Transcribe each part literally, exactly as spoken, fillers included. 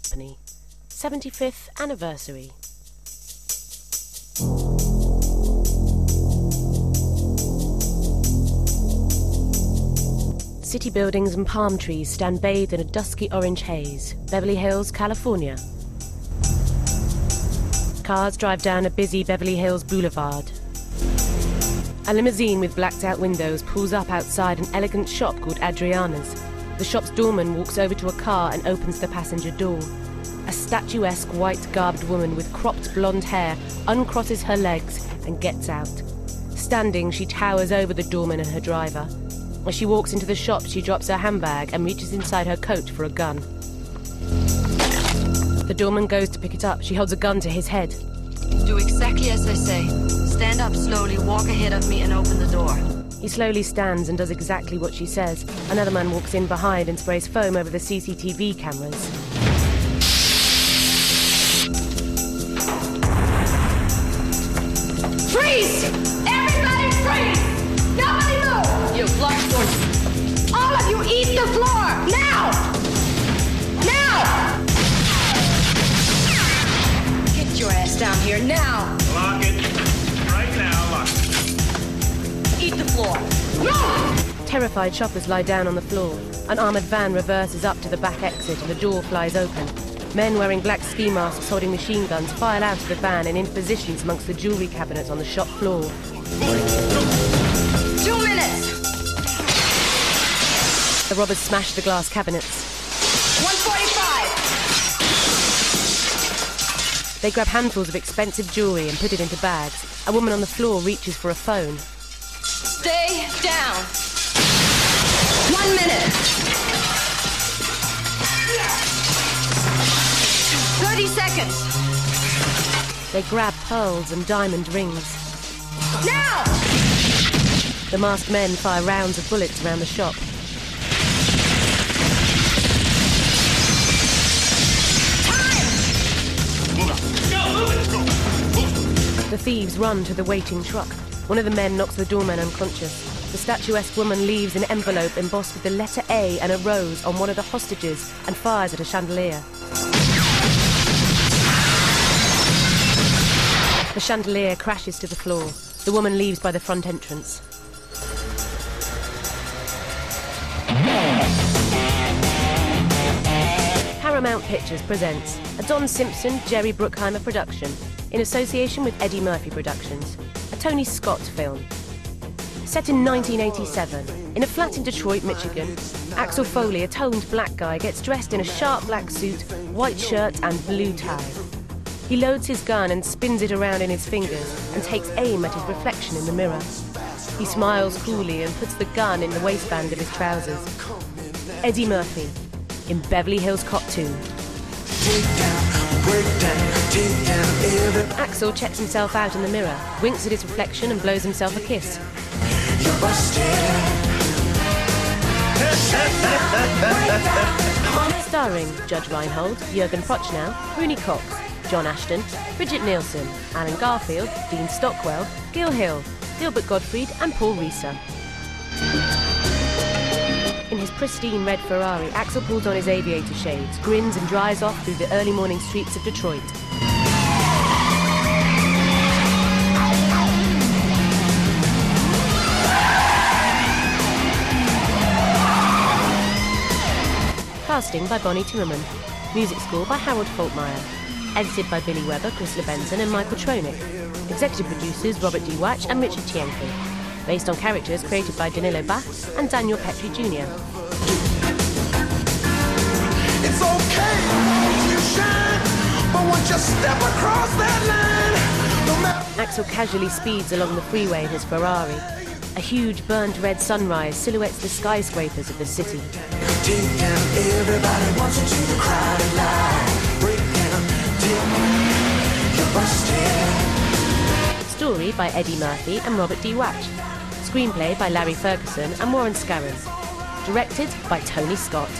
Company. seventy-fifth anniversary. City buildings and palm trees stand bathed in a dusky orange haze. Beverly Hills, California. Cars drive down a busy Beverly Hills boulevard. A limousine with blacked-out windows pulls up outside an elegant shop called Adriana's. The shop's doorman walks over to a car and opens the passenger door. A statuesque white-garbed woman with cropped blonde hair uncrosses her legs and gets out. Standing, she towers over the doorman and her driver. As she walks into the shop, she drops her handbag and reaches inside her coat for a gun. The doorman goes to pick it up. She holds a gun to his head. Do exactly as I say. Stand up slowly, walk ahead of me and open the door. He slowly stands and does exactly what she says. Another man walks in behind and sprays foam over the C C T V cameras. Freeze! Everybody freeze! Nobody move! You block doors. All of you eat the floor! Now! Now! Get your ass down here now. Lock it. Right now, lock it. Eat the floor. Move! Terrified shoppers lie down on the floor. An armoured van reverses up to the back exit and the door flies open. Men wearing black ski masks holding machine guns file out of the van and into positions amongst the jewellery cabinets on the shop floor. Two minutes. The robbers smash the glass cabinets. one forty-five. They grab handfuls of expensive jewellery and put it into bags. A woman on the floor reaches for a phone. Stay down. One minute. thirty seconds. They grab pearls and diamond rings. Now! The masked men fire rounds of bullets around the shop. The thieves run to the waiting truck. One of the men knocks the doorman unconscious. The statuesque woman leaves an envelope embossed with the letter A and a rose on one of the hostages and fires at a chandelier. The chandelier crashes to the floor. The woman leaves by the front entrance. Paramount Pictures presents a Don Simpson, Jerry Bruckheimer production in association with Eddie Murphy Productions, a Tony Scott film. Set in nineteen eighty-seven, in a flat in Detroit, Michigan, Axel Foley, a toned black guy, gets dressed in a sharp black suit, white shirt and blue tie. He loads his gun and spins it around in his fingers and takes aim at his reflection in the mirror. He smiles coolly and puts the gun in the waistband of his trousers. Eddie Murphy, in Beverly Hills Cop two. Axel checks himself out in the mirror, winks at his reflection and blows himself a kiss. Starring Judge Reinhold, Jürgen Prochnow, Rooney Cox, John Ashton, Bridget Nielsen, Alan Garfield, Dean Stockwell, Gil Hill, Gilbert Gottfried and Paul Reiser. In his pristine red Ferrari, Axel pulls on his aviator shades, grins and drives off through the early morning streets of Detroit. Casting by Bonnie Timmerman. Music score by Harold Faltmeyer. Edited by Billy Weber, Chris LeBenson and Michael Tronick. Executive producers Robert D. Watch and Richard Tienke. Based on characters created by Danilo Bach and Daniel Petrie Junior It's okay if you shine, but once you step across that line, no matter... Axel casually speeds along the freeway in his Ferrari. A huge burnt red sunrise silhouettes the skyscrapers of the city. Everybody wants into the crowded line. Break down, dip, you're busted. Story by Eddie Murphy and Robert D. Watch. Screenplay by Larry Ferguson and Warren Scarron. Directed by Tony Scott.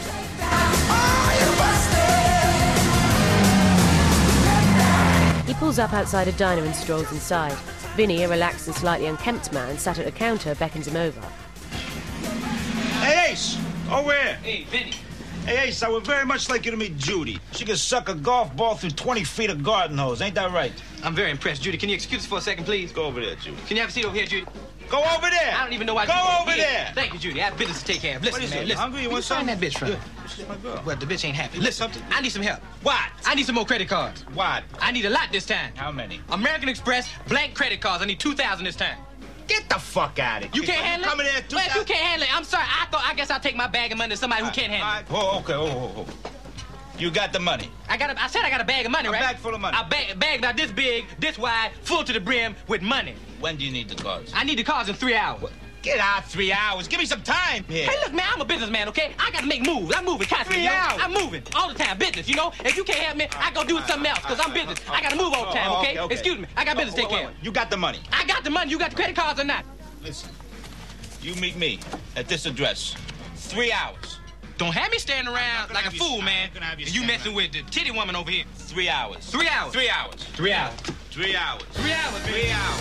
He pulls up outside a diner and strolls inside. Vinny, a relaxed and slightly unkempt man, sat at a counter, beckons him over. Hey, Ace! Over here! Hey, Vinny. Hey, Ace, I would very much like you to meet Judy. She can suck a golf ball through twenty feet of garden hose. Ain't that right? I'm very impressed. Judy, can you excuse us for a second, please? Go over there, Judy. Can you have a seat over here, Judy? Go over there. I don't even know why. Go you over here. there. Thank you, Judy. I have business to take care of. Listen, What is man. it? You Listen. hungry? You Where want find something? that bitch from? Yeah, she's my girl. Well, the bitch ain't happy. You want Listen, something? I need some help. What? I need some more credit cards. What? I need a lot this time. How many? American Express blank credit cards. I need two thousand this time. Get the fuck out of here. You can't handle it? Coming in at Well, if you can't handle it, I'm sorry. I thought I guess I'll take my bag of money to somebody who can't handle it. Oh, okay. Oh, oh, oh. You got the money. I got a, I said I got a bag of money, A right? bag full of money. A bag, bag about this big, this wide, full to the brim with money. When do you need the cards? I need the cards in three hours. Get out three hours. Give me some time here. Hey, look, man, I'm a businessman, okay? I gotta make moves. I'm moving constantly. Three you know? hours. I'm moving all the time. Business, you know? If you can't help me, I go do something else, because I'm business. I gotta move all the time, Oh, okay? okay, okay. Excuse me. I got business to take Wait, care wait, of. wait. You got the money. I got the money. You got the credit cards or not? Listen, you meet me at this address. Three hours. Don't have me standing around gonna like a have you- fool, I'm man. not gonna have you And you stand messing with the titty woman over here. Three hours. Three hours. Three hours. Three hours. Three hours. Three hours. Three hours.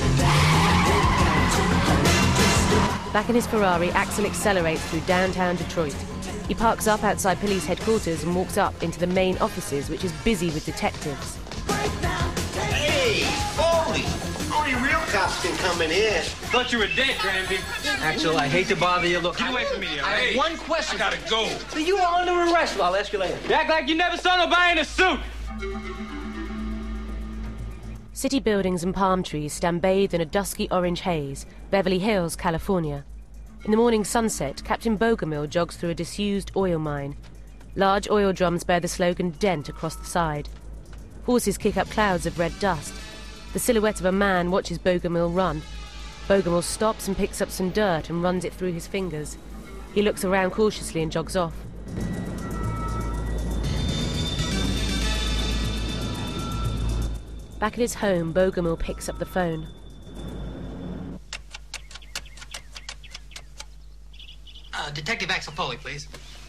Back in his Ferrari, Axel accelerates through downtown Detroit. He parks up outside police headquarters and walks up into the main offices, which is busy with detectives. Hey, Foley! Only real cops can come in here. Thought you were dead, Granby. Axel, I hate to bother you. Look, Get away from me, all I right? have one question. I gotta go. You are under arrest. I'll ask you later. You act like you never saw nobody in a suit. City buildings and palm trees stand bathed in a dusky orange haze, Beverly Hills, California. In the morning sunset, Captain Bogomil jogs through a disused oil mine. Large oil drums bear the slogan Dent across the side. Horses kick up clouds of red dust. The silhouette of a man watches Bogomil run. Bogomil stops and picks up some dirt and runs it through his fingers. He looks around cautiously and jogs off. Back at his home, Bogomil picks up the phone. Uh, Detective Axel Foley, please.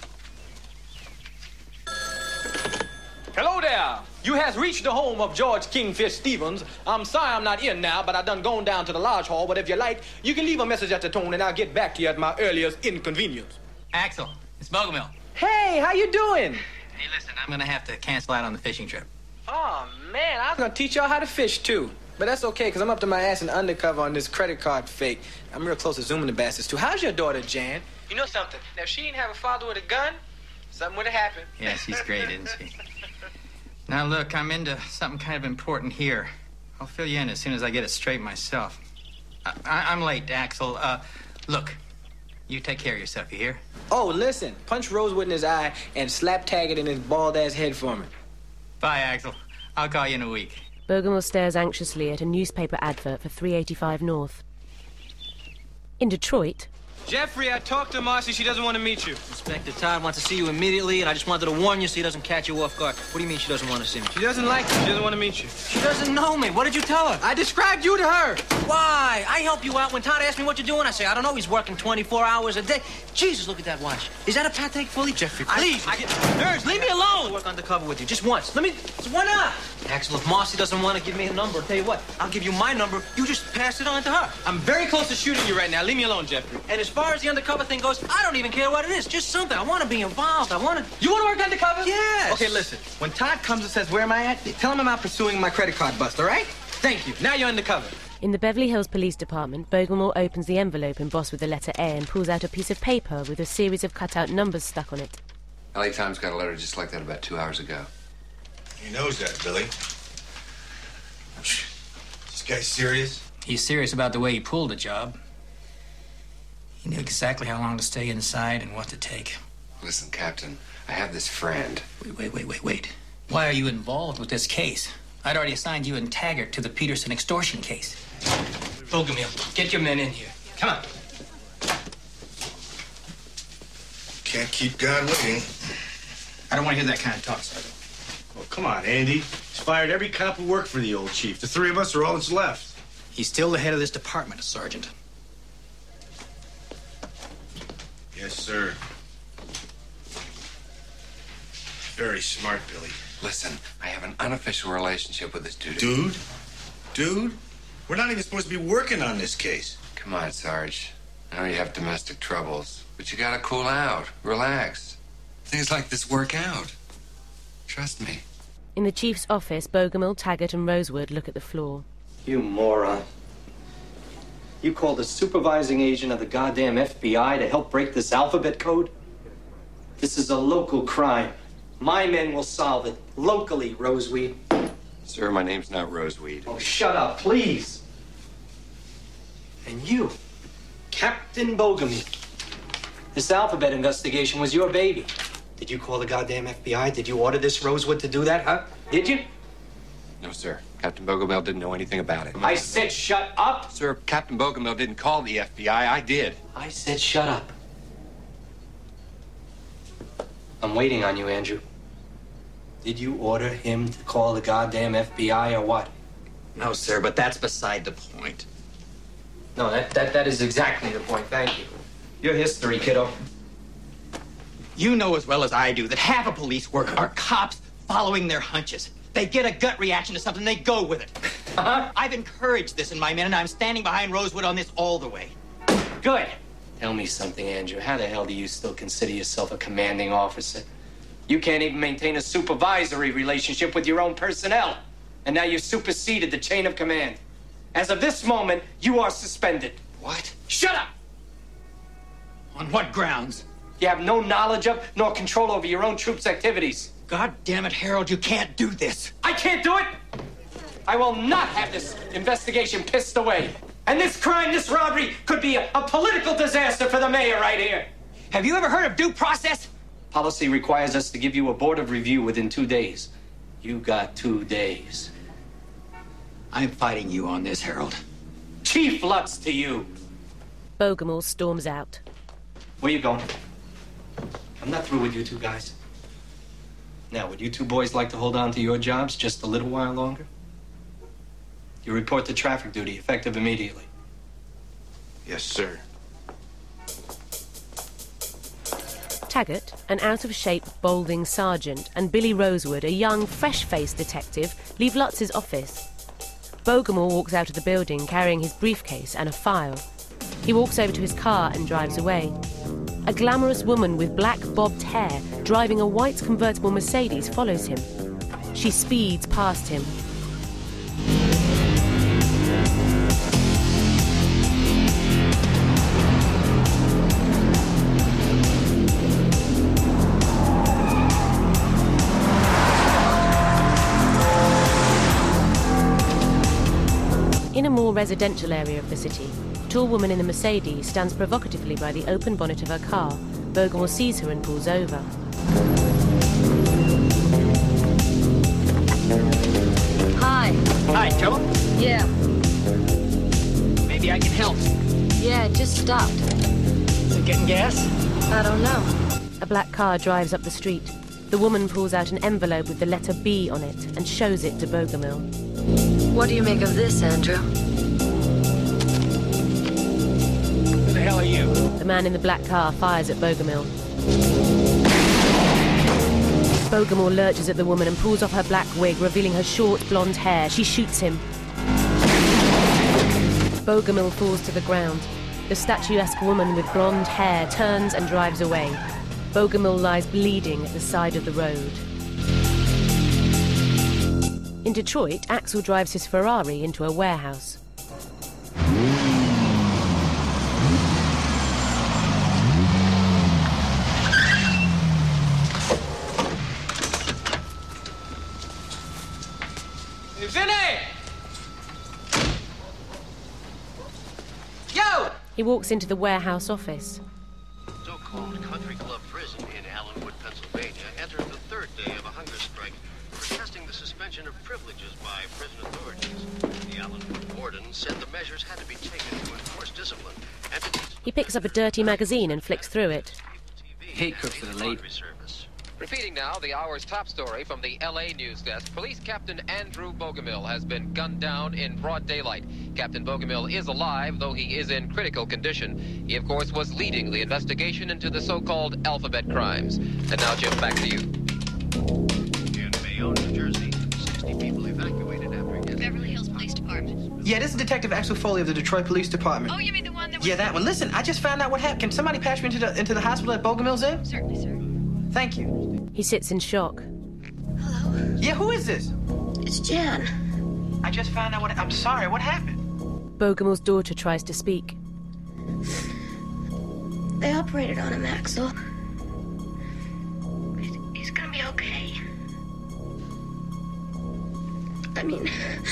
Hello there. You has reached the home of George Kingfish Stevens. I'm sorry I'm not in now, but I done gone down to the lodge hall. But if you like, you can leave a message at the tone, and I'll get back to you at my earliest inconvenience. Axel, it's Bogomil. Hey, how you doing? Hey, listen, I'm gonna have to cancel out on the fishing trip. Oh, man, I was gonna teach y'all how to fish, too. But that's okay, because I'm up to my ass in undercover on this credit card fake. I'm real close to zooming the bastards, too. How's your daughter, Jan? You know something? Now, if she didn't have a father with a gun, something would have happened. Yeah, she's great, isn't she? Now, look, I'm into something kind of important here. I'll fill you in as soon as I get it straight myself. I, I, I'm late, Axel. Uh, look, you take care of yourself, you hear? Oh, listen. Punch Rosewood in his eye and slap Taggart in his bald-ass head for me. Bye, Axel. I'll call you in a week. Bogomil stares anxiously at a newspaper advert for three eighty-five North. In Detroit, Jeffrey, I talked to Marcy. She doesn't want to meet you. Inspector Todd wants to see you immediately, and I just wanted to warn you so he doesn't catch you off guard. What do you mean she doesn't want to see me? She doesn't like you. She doesn't want to meet you. She doesn't know me. What did you tell her? I described you to her. Why? I help you out. When Todd asks me what you're doing, I say, I don't know. He's working twenty-four hours a day. Jesus, look at that watch. Is that a Patek Philippe? Jeffrey, please. I, I get Nerds, leave me alone. I'll work undercover with you just once. Let me. Why not? Axel, if Marcy doesn't want to give me a number, I'll tell you what. I'll give you my number. You just pass it on to her. I'm very close to shooting you right now. Leave me alone, Jeffrey. And as far as the undercover thing goes, I don't even care what it is. Just something. I want to be involved. I want to. You want to work undercover? Yes. Okay, listen. When Todd comes and says, where am I at? Tell him I'm out pursuing my credit card bust, all right? Thank you. Now you're undercover. in the Beverly Hills Police Department, Bogomil opens the envelope embossed with the letter A and pulls out a piece of paper with a series of cut-out numbers stuck on it. L A Times got a letter just like that about two hours ago. He knows that, Billy. This guy's serious? He's serious about the way he pulled the job. He knew exactly how long to stay inside and what to take. Listen, Captain, I have this friend. Wait, wait, wait, wait, wait. Why are you involved with this case? I'd already assigned you and Taggart to the Peterson extortion case. Bogomil, get your men in here. Come on. Can't keep God waiting. I don't want to hear that kind of talk, Sergeant. Well, come on, Andy. He's fired every cop who worked for the old chief. The three of us are all that's left. He's still the head of this department, Sergeant. Yes, sir. Very smart, Billy. Listen, I have an unofficial relationship with this dude. Dude? Dude? We're not even supposed to be working on this case. Come on, Sarge. I know you have domestic troubles, but you gotta cool out. Relax. things like this work out. Trust me. In the chief's office, Bogomil, Taggart and Rosewood look at the floor. You moron. You called the supervising agent of the goddamn F B I to help break this alphabet code? This is a local crime. My men will solve it. Locally, Roseweed. Sir, my name's not Roseweed. Oh, shut up, please. And you, Captain Bogomil. This alphabet investigation was your baby. Did you call the goddamn F B I? Did you order this Rosewood to do that, huh? Did you? No, sir. Captain Bogomil didn't know anything about it. I said shut up. Sir, Captain Bogomil didn't call the F B I. I did. I said shut up. I'm waiting on you, Andrew. Did you order him to call the goddamn F B I or what? No, sir, but that's beside the point. No, that, that, that is exactly the point. Thank you. Your history, kiddo. You know as well as I do that half of police work are cops following their hunches. They get a gut reaction to something, they go with it. Uh-huh. I've encouraged this in my men, and I'm standing behind Rosewood on this all the way. Good. Tell me something, Andrew. How the hell do you still consider yourself a commanding officer? You can't even maintain a supervisory relationship with your own personnel. And now you've superseded the chain of command. As of this moment, you are suspended. What? Shut up! On what grounds? You have no knowledge of nor control over your own troops' activities. God damn it, Harold, you can't do this. I can't do it! I will not have this investigation pissed away. And this crime, this robbery, could be a, a political disaster for the mayor right here. Have you ever heard of due process? Policy requires us to give you a board of review within two days. You got two days. I'm fighting you on this, Harold. Chief Lutz to you. Bogomil storms out. Where you going? I'm not through with you two guys. Now, would you two boys like to hold on to your jobs just a little while longer? You report to traffic duty, effective immediately. Yes, sir. Taggart, an out-of-shape, balding sergeant, and Billy Rosewood, a young, fresh-faced detective, leave Lutz's office. Bogomil walks out of the building carrying his briefcase and a file. He walks over to his car and drives away. A glamorous woman with black bobbed hair driving a white convertible Mercedes follows him. She speeds past him. In a more residential area of the city, a tall woman in a Mercedes stands provocatively by the open bonnet of her car. Bogomil sees her and pulls over. Hi. Hi, Joe. Yeah. Maybe I can help. Yeah, it just stopped. Is it getting gas? I don't know. A black car drives up the street. The woman pulls out an envelope with the letter B on it and shows it to Bogomil. What do you make of this, Andrew? Who the hell are you? The man in the black car fires at Bogomil. Bogomil lurches at the woman and pulls off her black wig, revealing her short blonde hair. She shoots him. Bogomil falls to the ground. The statuesque woman with blonde hair turns and drives away. Bogomil lies bleeding at the side of the road. In Detroit, Axel drives his Ferrari into a warehouse. Vinny! Yo! He walks into the warehouse office. So-called Country Club Prison in Allenwood, Pennsylvania, entered the third day of a hunger strike, protesting the suspension of privileges by prison authorities. The Allenwood warden said the measures had to be taken to enforce discipline. He picks up a dirty magazine and flicks through it. Hate cooks that are late. Repeating now the hour's top story from the L A news desk. Police Captain Andrew Bogomil has been gunned down in broad daylight. Captain Bogomil is alive, though he is in critical condition. He, of course, was leading the investigation into the so-called alphabet crimes. And now, Jim, back to you. In Bayonne, New Jersey, sixty people evacuated after... Beverly Hills Police Department. Yeah, this is Detective Axel Foley of the Detroit Police Department. Oh, you mean the one that was... Yeah, that one. Listen, I just found out what happened. Can somebody pass me into the into the hospital that Bogomil's in? Certainly, sir. Thank you. He sits in shock. Hello? Yeah, who is this? It's Jan. I just found out what... I'm sorry, what happened? Bogomil's daughter tries to speak. They operated on him, Axel. He's, he's gonna be okay. I mean...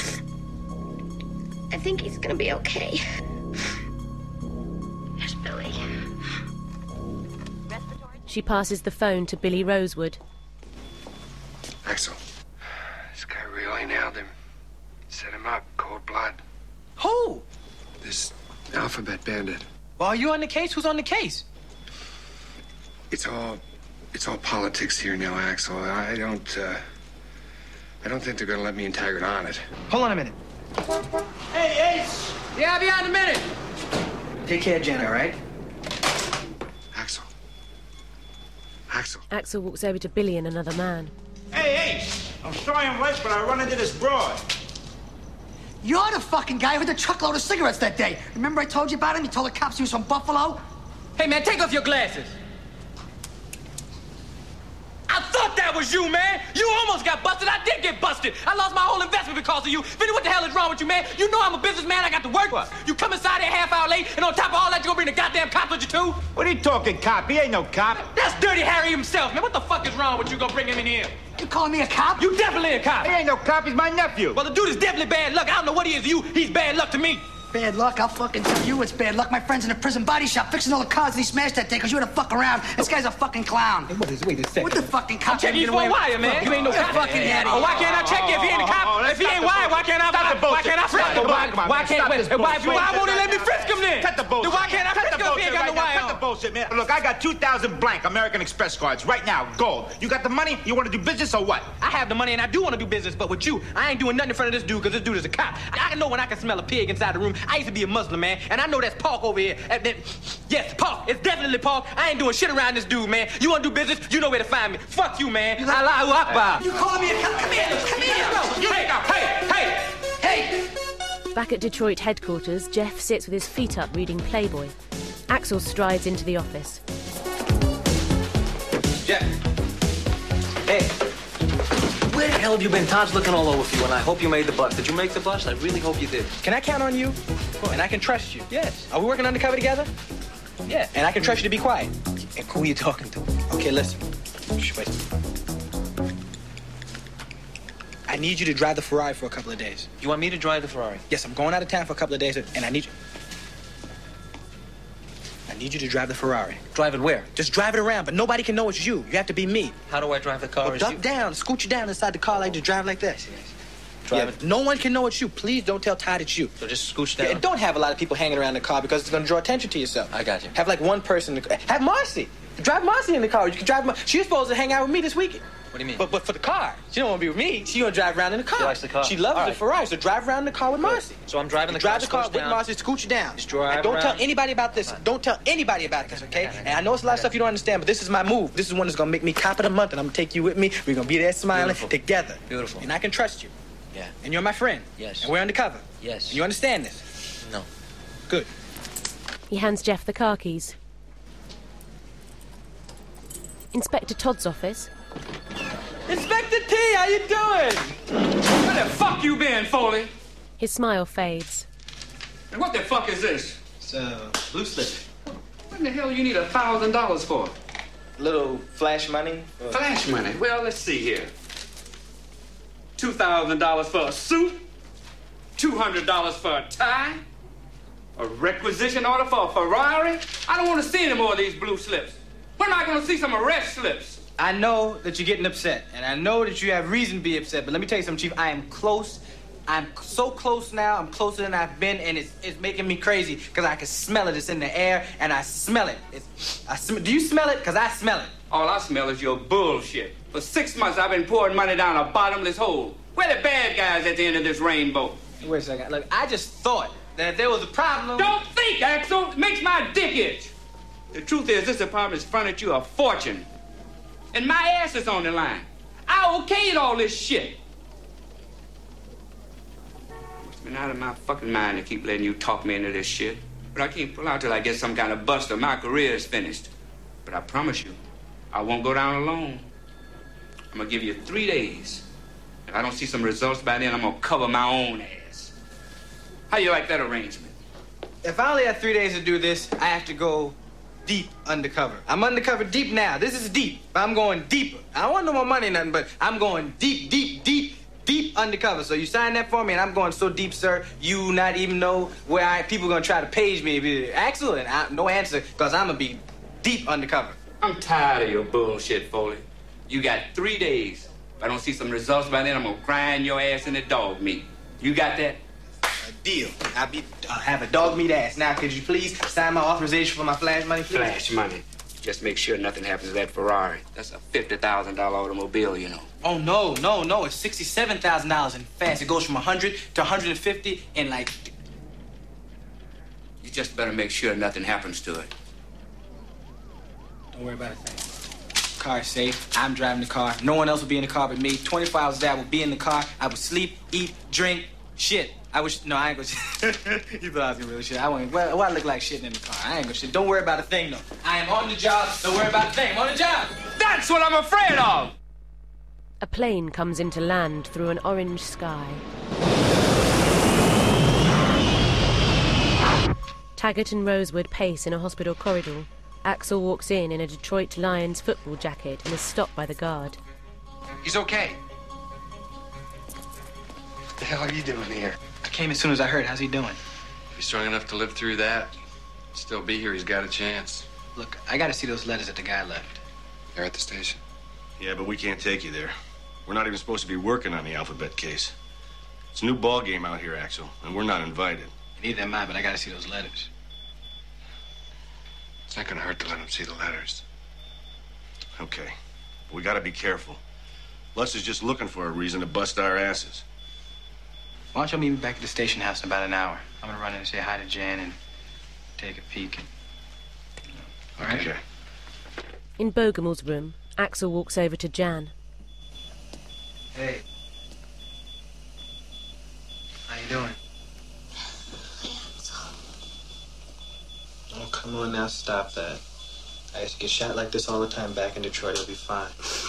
I think he's gonna be okay. There's Billy. She passes the phone to Billy Rosewood. Axel, this guy really nailed him. Set him up, cold blood. Who? This alphabet bandit. Well, are you on the case? Who's on the case? It's all, it's all politics here now, Axel. I don't, uh, I don't think they're gonna let me and Taggart on it. Hold on a minute. Hey, Ace! Yeah, I'll be out in a minute. Take care, Jen, all right? Axel. Axel. Axel walks over to Billy and another man. Hey, Ace! I'm sorry I'm late, but I run into this broad. You're the fucking guy who had the truckload of cigarettes that day. Remember I told you about him? You told the cops he was from Buffalo? Hey, man, take off your glasses. I thought that was you, man. You almost got busted. I did get busted. I lost my whole investment because of you. Vinny, what the hell is wrong with you, man? You know I'm a businessman. I got to work. What? You come inside here half hour late, and on top of all that, you gonna bring the goddamn cops with you, too? What are you talking, cop? He ain't no cop. That's Dirty Harry himself, man. What the fuck is wrong with you? Gonna bring him in here? You calling me a cop? You definitely a cop. He ain't no cop. He's my nephew. Well, the dude is definitely bad luck. I don't know what he is to you. He's bad luck to me. Bad luck? I'll fucking tell you it's bad luck. My friend's in a prison body shop fixing all the cars that he smashed that day because you had to fuck around. This guy's a fucking clown. Hey, what is, wait a second. What the fucking cop? I'm checking you for a wire, man. You ain't no cop. Fucking hey, oh, why can't I check you if he ain't a cop? If he ain't wired, why can't I? Why can't I frisk him? Why can't? Why why won't he let me frisk him then? Cut the bullshit. Then why can't I frisk him if he ain't got the wire on? Cut the bullshit, man. Look, I got two thousand blank American Express cards right now, gold. You got the money? You want to do business or what? I have the money and I do want to do business, but with you, I ain't doing nothing in front of this dude because this dude is a cop. I know when I can smell a pig inside the room. I used to be a Muslim, man, and I know that's pork over here. Yes, pork. It's definitely pork. I ain't doing shit around this dude, man. You want to do business? You know where to find me. Fuck you, man. Allahu Akbar. You calling me a cop? Come here. Come here. Hey, hey, hey, hey. Back at Detroit headquarters, Jeff sits with his feet up reading Playboy. Axel strides into the office. Jeff. Hey. Where the hell have you been? Todd's looking all over for you, and I hope you made the bus. Did you make the bus? I really hope you did. Can I count on you? And I can trust you? Yes. Are we working undercover together? Yeah. And I can trust you to be quiet. And who are you talking to? Okay, listen. Shh, wait. I need you to drive the Ferrari for a couple of days. You want me to drive the Ferrari? Yes, I'm going out of town for a couple of days, and I need you... I need you to drive the Ferrari. Drive it where? Just drive it around, but nobody can know it's you. You have to be me. How do I drive the car? Well, duck you? down, scoot you down inside the car like to drive like this. Yes. Drive yeah, it. No one can know it's you. Please don't tell Todd it's you. So just scooch down? Yeah, don't have a lot of people hanging around the car because it's going to draw attention to yourself. I got you. Have like one person. To, have Marcy. Drive Marcy in the car. You can drive. Mar- She's supposed to hang out with me this weekend. What do you mean? But but for the car. She don't want to be with me. She want to drive around in the car. She likes the car. She loves All the right. Ferrari, so drive around in the car with Marcy. So I'm driving the car. Drive the car with down. Marcy, scooch you down. Just drive and don't around. Tell anybody about this. Don't tell anybody about this, okay? And I know it's a lot of stuff you don't understand, but this is my move. This is one that's gonna make me cop of the month, and I'm gonna take you with me. We're gonna be there smiling Beautiful. Together. Beautiful. And I can trust you. Yeah. And you're my friend. Yes. And we're undercover. Yes. And you understand this? No. Good. He hands Jeff the car keys. Inspector Todd's office. Inspector T, how you doing? Where the fuck you been, Foley? His smile fades. And what the fuck is this? It's a blue slip. What in the hell you need a thousand dollars for? Little flash money. Flash money? Well, let's see here. Two thousand dollars for a suit. Two hundred dollars for a tie. A requisition order for a Ferrari. I don't want to see any more of these blue slips. When am I going to see some arrest slips? I know that you're getting upset, and I know that you have reason to be upset, but let me tell you something, Chief. I am close. I'm so close now. I'm closer than I've been, and it's it's making me crazy because I can smell it. It's in the air, and I smell it. It's, I sm- Do you smell it? Because I smell it. All I smell is your bullshit. For six months, I've been pouring money down a bottomless hole. Where the bad guys at the end of this rainbow? Wait a second. Look, I just thought that if there was a problem... Don't think, Axel. It makes my dick itch. The truth is, this apartment's fronted you a fortune. And my ass is on the line. I okayed all this shit. It's been out of my fucking mind to keep letting you talk me into this shit. But I can't pull out till I get some kind of bust or my career is finished. But I promise you, I won't go down alone. I'm gonna give you three days. If I don't see some results by then, I'm gonna cover my own ass. How you like that arrangement? If I only have three days to do this, I have to go deep undercover. I'm undercover deep now. This is deep. I'm going deeper. I don't want no more money or nothing, but I'm going deep, deep, deep, deep undercover. So you sign that for me, and I'm going so deep, sir, you not even know where I people gonna try to page me. Axel, and I, no answer, because I'm gonna be deep undercover. I'm tired of your bullshit, Foley. You got three days. If I don't see some results by then, I'm gonna grind your ass into dog meat. You got that? A deal. I'll be uh, have a dog meat ass. Now, could you please sign my authorization for my flash money, please? Flash money. Just make sure nothing happens to that Ferrari. That's a fifty thousand dollar automobile, you know. Oh, no, no, no. It's sixty-seven thousand dollars in fast. It goes from one hundred to one hundred fifty in like... You just better make sure nothing happens to it. Don't worry about a thing. Car's safe. I'm driving the car. No one else will be in the car but me. twenty-four hours a day, I will be in the car. I will sleep, eat, drink, shit. I wish... No, I ain't gonna... You thought I was gonna really shit. I won't... Well, well, I look like shitting in the car. I ain't gonna shit. Don't worry about a thing, though. I am on the job. Don't worry about a thing. I'm on the job. That's what I'm afraid of! A plane comes into land through an orange sky. Taggart and Rosewood pace in a hospital corridor. Axel walks in in a Detroit Lions football jacket and is stopped by the guard. He's okay. What the hell are you doing here? I came as soon as I heard. How's he doing? If he's strong enough to live through that, still be here, he's got a chance. Look, I gotta see those letters that the guy left. They're at the station. Yeah, but we can't take you there. We're not even supposed to be working on the alphabet case. It's a new ball game out here, Axel, and we're not invited. Neither am I, but I gotta see those letters. It's not gonna hurt to let him see the letters. Okay, but we gotta be careful. Les is just looking for a reason to bust our asses. Why don't you meet me back at the station house in about an hour? I'm gonna run in and say hi to Jan and take a peek. And, you know. All right? Okay. In Bogomil's room, Axel walks over to Jan. Hey. How you doing? Oh, come on now, stop that. I used to get shot like this all the time back in Detroit. It'll be fine.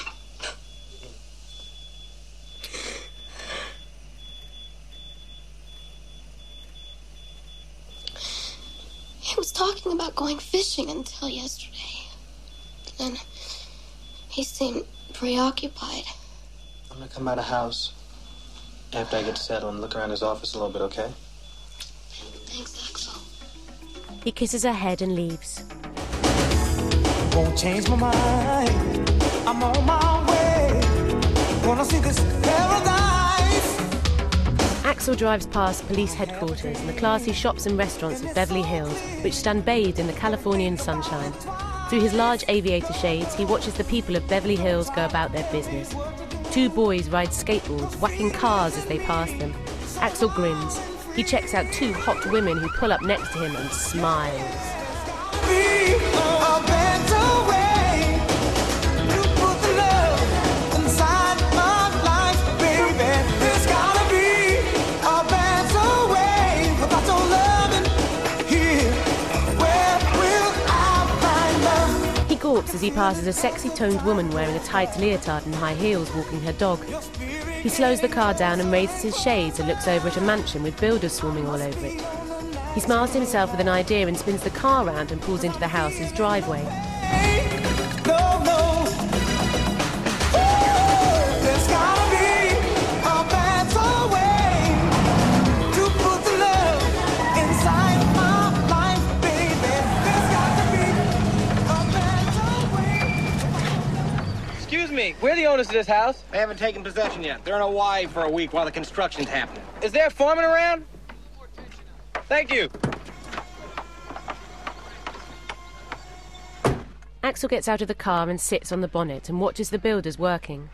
He was talking about going fishing until yesterday. Then he seemed preoccupied. I'm gonna come by the house after I get settled and look around his office a little bit, okay? Thanks, Axel. He kisses her head and leaves. Won't change my mind. I'm on my way. Gonna see this paradise. Axel drives past police headquarters and the classy shops and restaurants of Beverly Hills, which stand bathed in the Californian sunshine. Through his large aviator shades, he watches the people of Beverly Hills go about their business. Two boys ride skateboards, whacking cars as they pass them. Axel grins. He checks out two hot women who pull up next to him and smiles. Be a better way. You put the love inside my life, baby. There's gotta be a better way. Without your loving here, where will I find love? He gawps as he passes a sexy-toned woman wearing a tight leotard and high heels walking her dog. He slows the car down and raises his shades and looks over at a mansion with builders swarming all over it. He smiles to himself with an idea and spins the car round and pulls into the house's driveway. No, no. Ooh, there's gotta be a better way to put the love inside my life, baby. There's gotta be a better way. Excuse me, we're the owners of this house. They haven't taken possession yet. They're in Hawaii for a week while the construction's happening. Is there a foreman around? Thank you. Axel gets out of the car and sits on the bonnet and watches the builders working.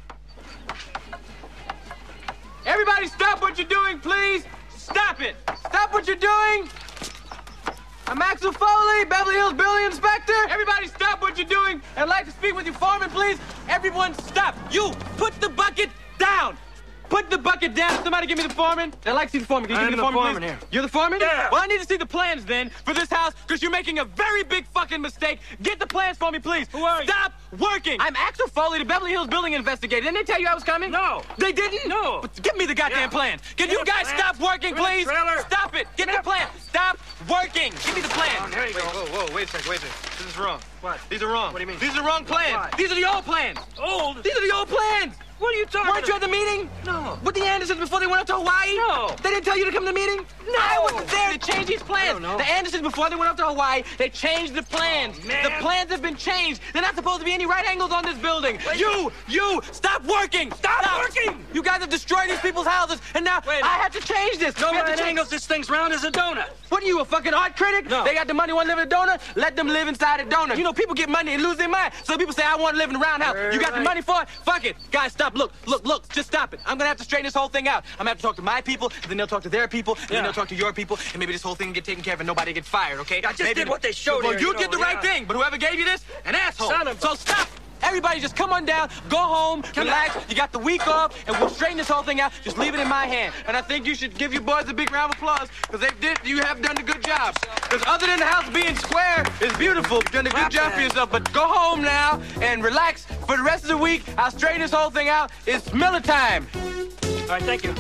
Everybody stop what you're doing, please! Stop it! Stop what you're doing! I'm Axel Foley, Beverly Hills Building Inspector. Everybody stop what you're doing. I'd like to speak with your foreman, please. Everyone stop. You, put the bucket down. Put the bucket down. Somebody give me the foreman. I'd like to see the foreman. Can you I give me am the the foreman, foreman please? here. You're the foreman? Yeah. Well, I need to see the plans then for this house because you're making a very big fucking mistake. Get the plans for me, please. Who are you? Stop working. I'm Axel Foley, the Beverly Hills building investigator. Didn't they tell you I was coming? No. They didn't? No. But give me the goddamn Yeah. plans. Can Give you me the guys plan. stop working, Give me the please? trailer. Stop it. Get Give me the the plan. Stop working. Give me the plans. Oh, here you Wait, go. whoa, whoa, wait a second, wait a second. This is wrong. What? These are wrong. What do you mean? These are wrong plans. Why? These are the old plans. Old? These are the old plans. What are you talking Weren't you at about? the meeting? No. With the Andersons before they went up to Hawaii? No. They didn't tell you to come to the meeting? No. I wasn't there to change these plans. I don't know. The Andersons before they went up to Hawaii, they changed the plans. Oh, man. The plans have been changed. They're not supposed to be any right angles on this building. Wait. You, you, stop working. Stop working. You guys have destroyed these people's houses, and now Wait a I minute. have to change this. No We have to right change- angles. This thing's round as a donut. What are you, a fucking art critic? No. They got the money, want to live in a donut? Let them live inside a donut. You know, people get money and lose their mind. So people say, I want to live in a roundhouse. Right. You got the money for it? Fuck it. Guys, stop. Look, look, look. Just stop it. I'm going to have to straighten this whole thing out. I'm going to have to talk to my people, and then they'll talk to their people, and Yeah. then they'll talk to your people, and maybe this whole thing can get taken care of and nobody gets fired, okay? I just maybe did what they showed Well, here, you, you did know, the right yeah. thing, but whoever gave you this, an asshole. Son of a- So stop. Everybody just come on down, go home, relax. You got the week off, and we'll straighten this whole thing out. Just leave it in my hand. And I think you should give your boys a big round of applause, because they did. You have done a good job. Because other than the house being square, it's beautiful. You've done a good job for yourself. But go home now and relax for the rest of the week. I'll straighten this whole thing out. It's Miller time. All right, thank you.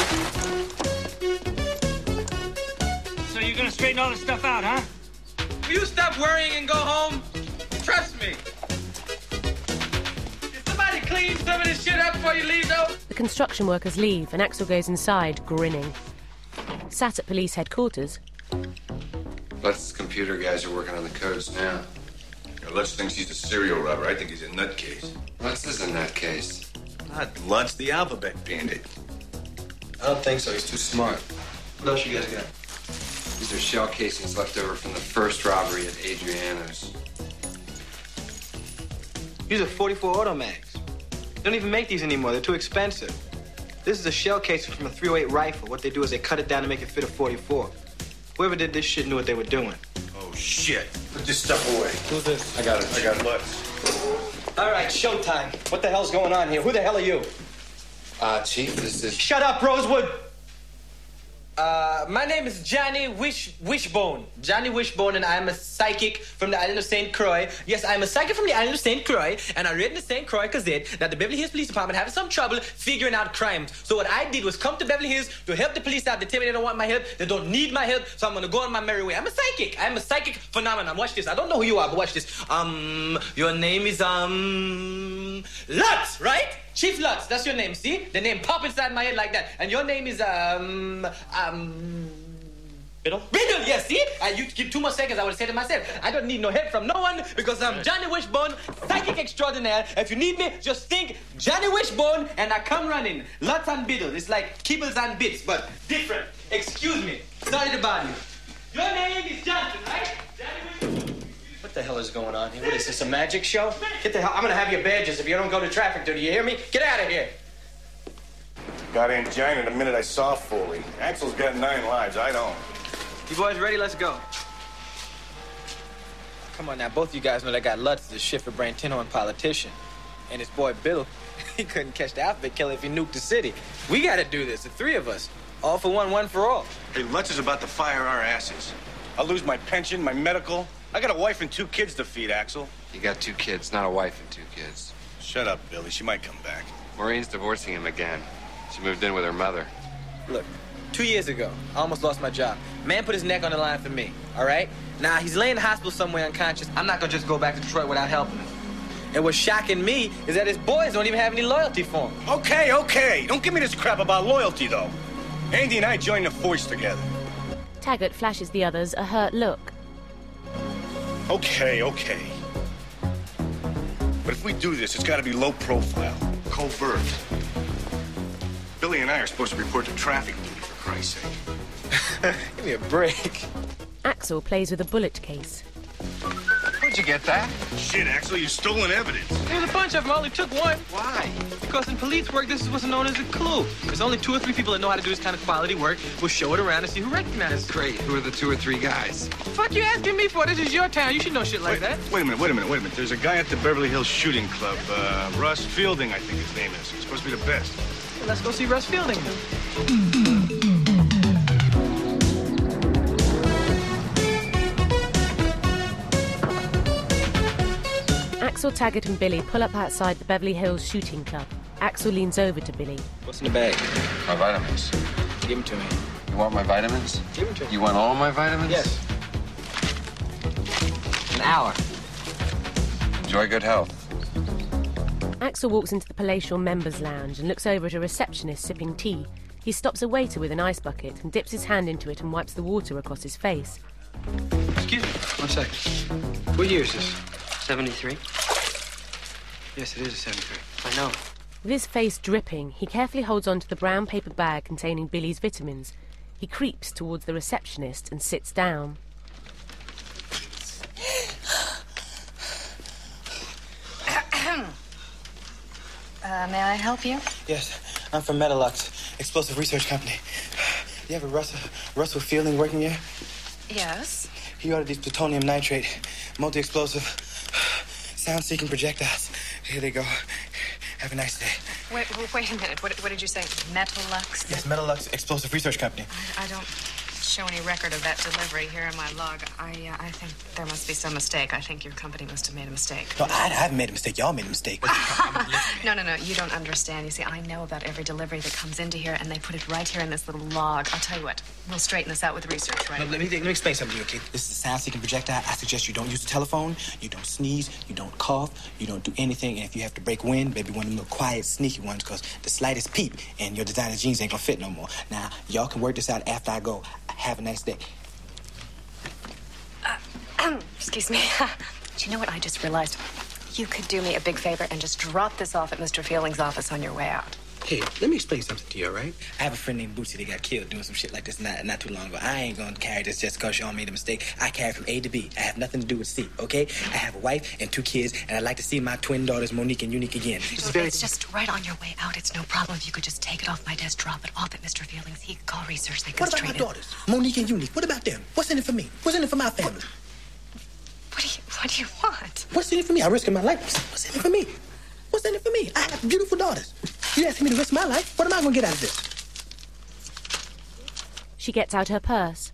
So you're gonna straighten all this stuff out, huh? Will you stop worrying and go home? Trust me. Can somebody clean some of this shit up before you leave, though? The construction workers leave and Axel goes inside, grinning. Sat at police headquarters, Let's computer guys are working on the codes now. Lutz thinks he's a serial robber. I think he's a nutcase. Lutz is a nutcase. Not Lutz, the alphabet bandit. I don't think so. He's too smart. What else you guys got? These are shell casings left over from the first robbery at Adriano's. These are forty-four Automags. They don't even make these anymore. They're too expensive. This is a shell casing from a three oh eight rifle. What they do is they cut it down to make it fit a forty-four. Whoever did this shit knew what they were doing. Oh, shit. Put this stuff away. Who's this? I got it. I got Lutz. All right, showtime. What the hell's going on here? Who the hell are you? Uh, Chief, this is... Shut up, Rosewood. Uh, my name is Johnny Wish Wishbone. Johnny Wishbone, and I'm a psychic from the island of Saint Croix. Yes, I'm a psychic from the island of Saint Croix, and I read in the Saint Croix Gazette that the Beverly Hills Police Department having some trouble figuring out crimes. So what I did was come to Beverly Hills to help the police out. They tell me they don't want my help. They don't need my help, so I'm gonna go on my merry way. I'm a psychic. I'm a psychic phenomenon. Watch this. I don't know who you are, but watch this. Um, your name is, um, Lutz, right? Chief Lutz, that's your name, see? The name pop inside my head like that. And your name is, um, um... Biddle? Biddle, yes, see? Uh, you give two more seconds, I would say to myself, I don't need no help from no one because I'm Johnny Wishbone, psychic extraordinaire. If you need me, just think Johnny Wishbone and I come running. Lutz and Biddle. It's like kibbles and bits, but different. Excuse me. Sorry to bother you. Your name is Johnson, right? Johnny Wishbone. What the hell is going on here? What is this, a magic show? Get the hell... I'm gonna have your badges if you don't go to traffic duty. You hear me? Get out of here. Got angina the minute I saw Foley. Axel's got nine lives. I don't. You boys ready? Let's go. Come on now, both of you guys know that guy Lutz is a shit for brain tin horn politician. And his boy Bill, he couldn't catch the alphabet killer if he nuked the city. We gotta do this, the three of us. All for one, one for all. Hey, Lutz is about to fire our asses. I'll lose my pension, my medical. I got a wife and two kids to feed, Axel. You got two kids, not a wife and two kids. Shut up, Billy. She might come back. Maureen's divorcing him again. She moved in with her mother. Look, two years ago, I almost lost my job. Man put his neck on the line for me, all right? Now, he's laying in the hospital somewhere unconscious. I'm not gonna just go back to Detroit without helping him. And what's shocking me is that his boys don't even have any loyalty for him. Okay, okay. Don't give me this crap about loyalty, though. Andy and I joined the force together. Taggart flashes the others a hurt look. Okay, okay. But if we do this, it's got to be low profile, covert. Billy and I are supposed to report to traffic duty, for Christ's sake. Give me a break. Axel plays with a bullet case. Where'd you get that? Shit, Axel, you've stolen evidence. There's a bunch of them. I only took one. Why? Because in police work, this is what's known as a clue. There's only two or three people that know how to do this kind of quality work. We'll show it around and see who recognizes it. Great. Who are the two or three guys? Fuck you asking me for? This is your town. You should know shit like wait, that. Wait a minute, wait a minute, wait a minute. There's a guy at the Beverly Hills Shooting Club, uh, Russ Fielding, I think his name is. He's supposed to be the best. let's go see Russ Fielding. Axel, Taggart and Billy pull up outside the Beverly Hills Shooting Club. Axel leans over to Billy. What's in the bag? My vitamins. Give them to me. You want my vitamins? Give them to me. You want all my vitamins? Yes. An hour. Enjoy good health. Axel walks into the palatial members' lounge and looks over at a receptionist sipping tea. He stops a waiter with an ice bucket and dips his hand into it and wipes the water across his face. Excuse me, one second. What year is this? seventy-three. Yes, it is a seventy-three. I know. With his face dripping, he carefully holds onto the brown paper bag containing Billy's vitamins. He creeps towards the receptionist and sits down. Uh, may I help you? Yes, I'm from Metalux, explosive research company. You have a Russell, Russell Fielding working here? Yes. He ordered these plutonium nitrate, multi-explosive, sound-seeking projectiles. Here they go. Have a nice day. Wait, wait a minute. What, what did you say? Metalux? Yes, Metalux Explosive Research Company. I, I don't show any record of that delivery here in my log. I uh, I think there must be some mistake. I think your company must have made a mistake. No, I, I haven't made a mistake. Y'all made a mistake. No, no, no. You don't understand. You see, I know about every delivery that comes into here, and they put it right here in this little log. I'll tell you what. We'll straighten this out with research, right? No, let me let me explain something to you, okay? This is a sound-seeking projectile. I suggest you don't use the telephone. You don't sneeze. You don't cough. You don't do anything. And if you have to break wind, maybe one of them little quiet, sneaky ones, because the slightest peep and your designer jeans ain't gonna fit no more. Now, y'all can work this out after I go. Have a nice day. Uh, excuse me. Do you know what I just realized? You could do me a big favor and just drop this off at Mister Fielding's office on your way out. Hey, let me explain something to you, all right? I have a friend named Bootsy that got killed doing some shit like this not, not too long ago. I ain't gonna carry this just because y'all made a mistake. I carry from A to B. I have nothing to do with C, okay? I have a wife and two kids, and I'd like to see my twin daughters, Monique and Unique, again. It's, very... it's just right on your way out. It's no problem if you could just take it off my desk, drop it off at Mister Fielding's. He could call research. They could What about straight my in. daughters, Monique and Unique? What about them? What's in it for me? What's in it for my family? What do you, what do you want? What's in it for me? I'm risking my life. What's in it for me? What's in it for me? I have beautiful daughters. You asking me to risk my life? What am I going to get out of this? She gets out her purse.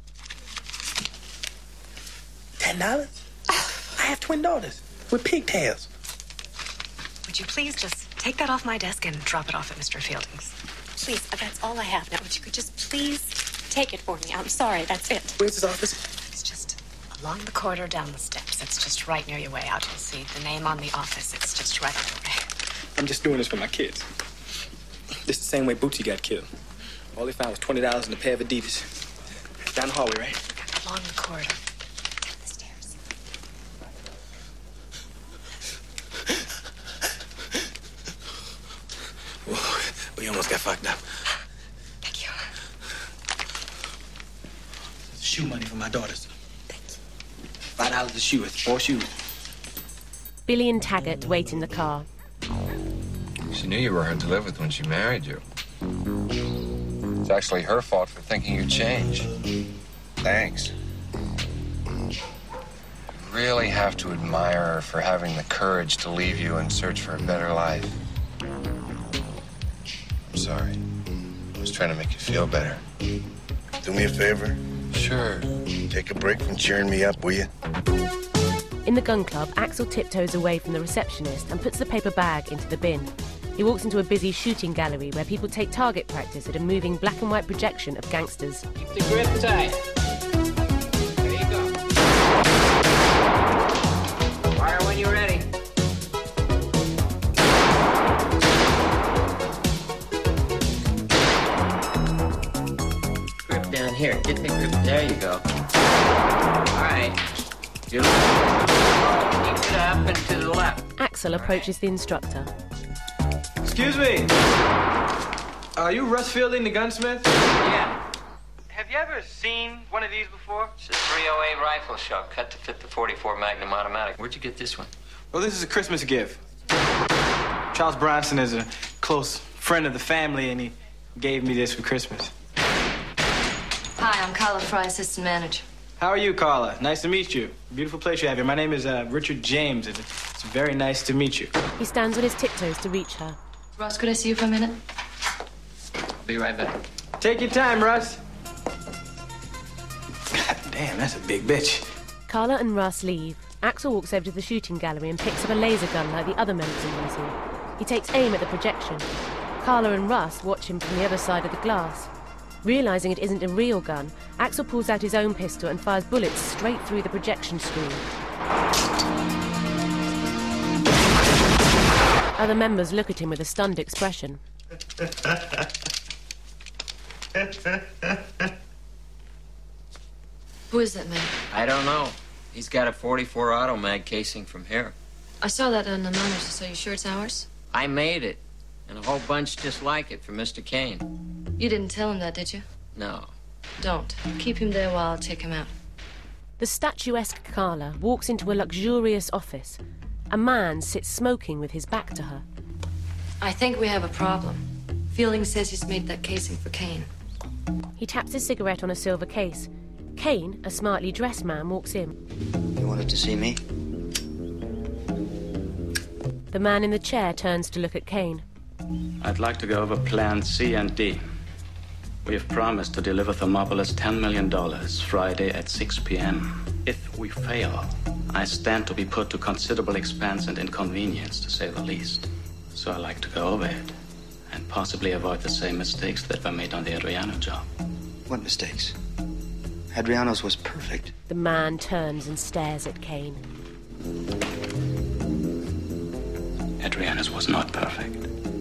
Ten dollars? I have twin daughters with pigtails. Would you please just take that off my desk and drop it off at Mister Fielding's? Please, that's all I have now. If you could just please take it for me. I'm sorry, that's it. Where's his office? It's just along the corridor, down the steps. It's just right near your way out. You'll see the name on the office. It's just right over there. I'm just doing this for my kids. This is the same way Bootsy got killed. All they found was twenty dollars in a pair of Adidas. Down the hallway, right? Along the corridor. Down the stairs. Whoa, we almost got fucked up. Thank you. Shoe money for my daughters. Thank you. Five dollars a shoe. It's four shoes. Billy and Taggart wait in the car. She knew you were hard to live with when she married you. It's actually her fault for thinking you'd change. Thanks. You really have to admire her for having the courage to leave you and search for a better life. I'm sorry. I was trying to make you feel better. Do me a favor? Sure. Take a break from cheering me up, will you? In the gun club, Axel tiptoes away from the receptionist and puts the paper bag into the bin. He walks into a busy shooting gallery where people take target practice at a moving black and white projection of gangsters. Keep the grip tight. There you go. Fire when you're ready. Grip down here. Get the grip. There you go. All right. You're keep it up and to the left. Axel approaches the instructor. Excuse me. Are you Russ Fielding, the gunsmith? Yeah. Have you ever seen one of these before? It's a three oh eight rifle shot, cut to fit the forty-four Magnum automatic. Where'd you get this one? Well, this is a Christmas gift. Charles Bronson is a close friend of the family, and he gave me this for Christmas. Hi, I'm Carla Fry, assistant manager. How are you, Carla? Nice to meet you. Beautiful place you have here. My name is uh, Richard James, and it's very nice to meet you. He stands on his tiptoes to reach her. Ross, could I see you for a minute? Be right back. Take your time, Russ. God damn, that's a big bitch. Carla and Russ leave. Axel walks over to the shooting gallery and picks up a laser gun like the other members are using. He takes aim at the projection. Carla and Russ watch him from the other side of the glass. Realising it isn't a real gun, Axel pulls out his own pistol and fires bullets straight through the projection screen. Other members look at him with a stunned expression. Who is that man? I don't know. He's got a forty-four Automag casing from here. I saw that on the monitor, so you sure it's ours? I made it, and a whole bunch just like it for Mister Kane. You didn't tell him that, did you? No. Don't. Keep him there while I'll check him out. The statuesque Carla walks into a luxurious office. A man sits smoking with his back to her. I think we have a problem. Fielding says he's made that casing for Kane. He taps his cigarette on a silver case. Kane, a smartly dressed man, walks in. You wanted to see me? The man in the chair turns to look at Kane. I'd like to go over Plan C and D. We have promised to deliver Thermopolis ten million dollars Friday at six p m If we fail, I stand to be put to considerable expense and inconvenience, to say the least. So I like to go over it and possibly avoid the same mistakes that were made on the Adriano job. What mistakes? Adriano's was perfect. The man turns and stares at Kane. Adriano's was not perfect.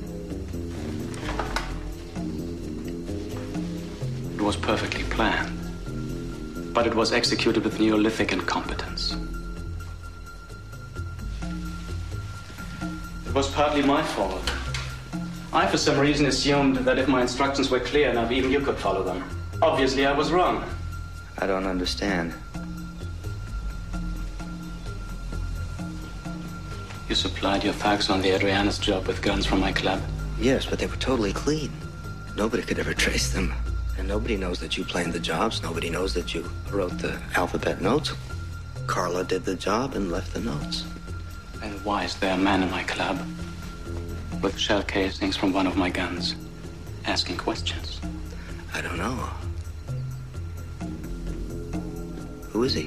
It was perfectly planned, but it was executed with Neolithic incompetence. It was partly my fault. I, for some reason, assumed that if my instructions were clear enough, even you could follow them. Obviously, I was wrong. I don't understand. You supplied your thugs on the Adriano's job with guns from my club? Yes, but they were totally clean. Nobody could ever trace them. And nobody knows that you planned the jobs. Nobody knows that you wrote the alphabet notes. Carla did the job and left the notes. And why is there a man in my club with shell casings from one of my guns asking questions? I don't know. Who is he?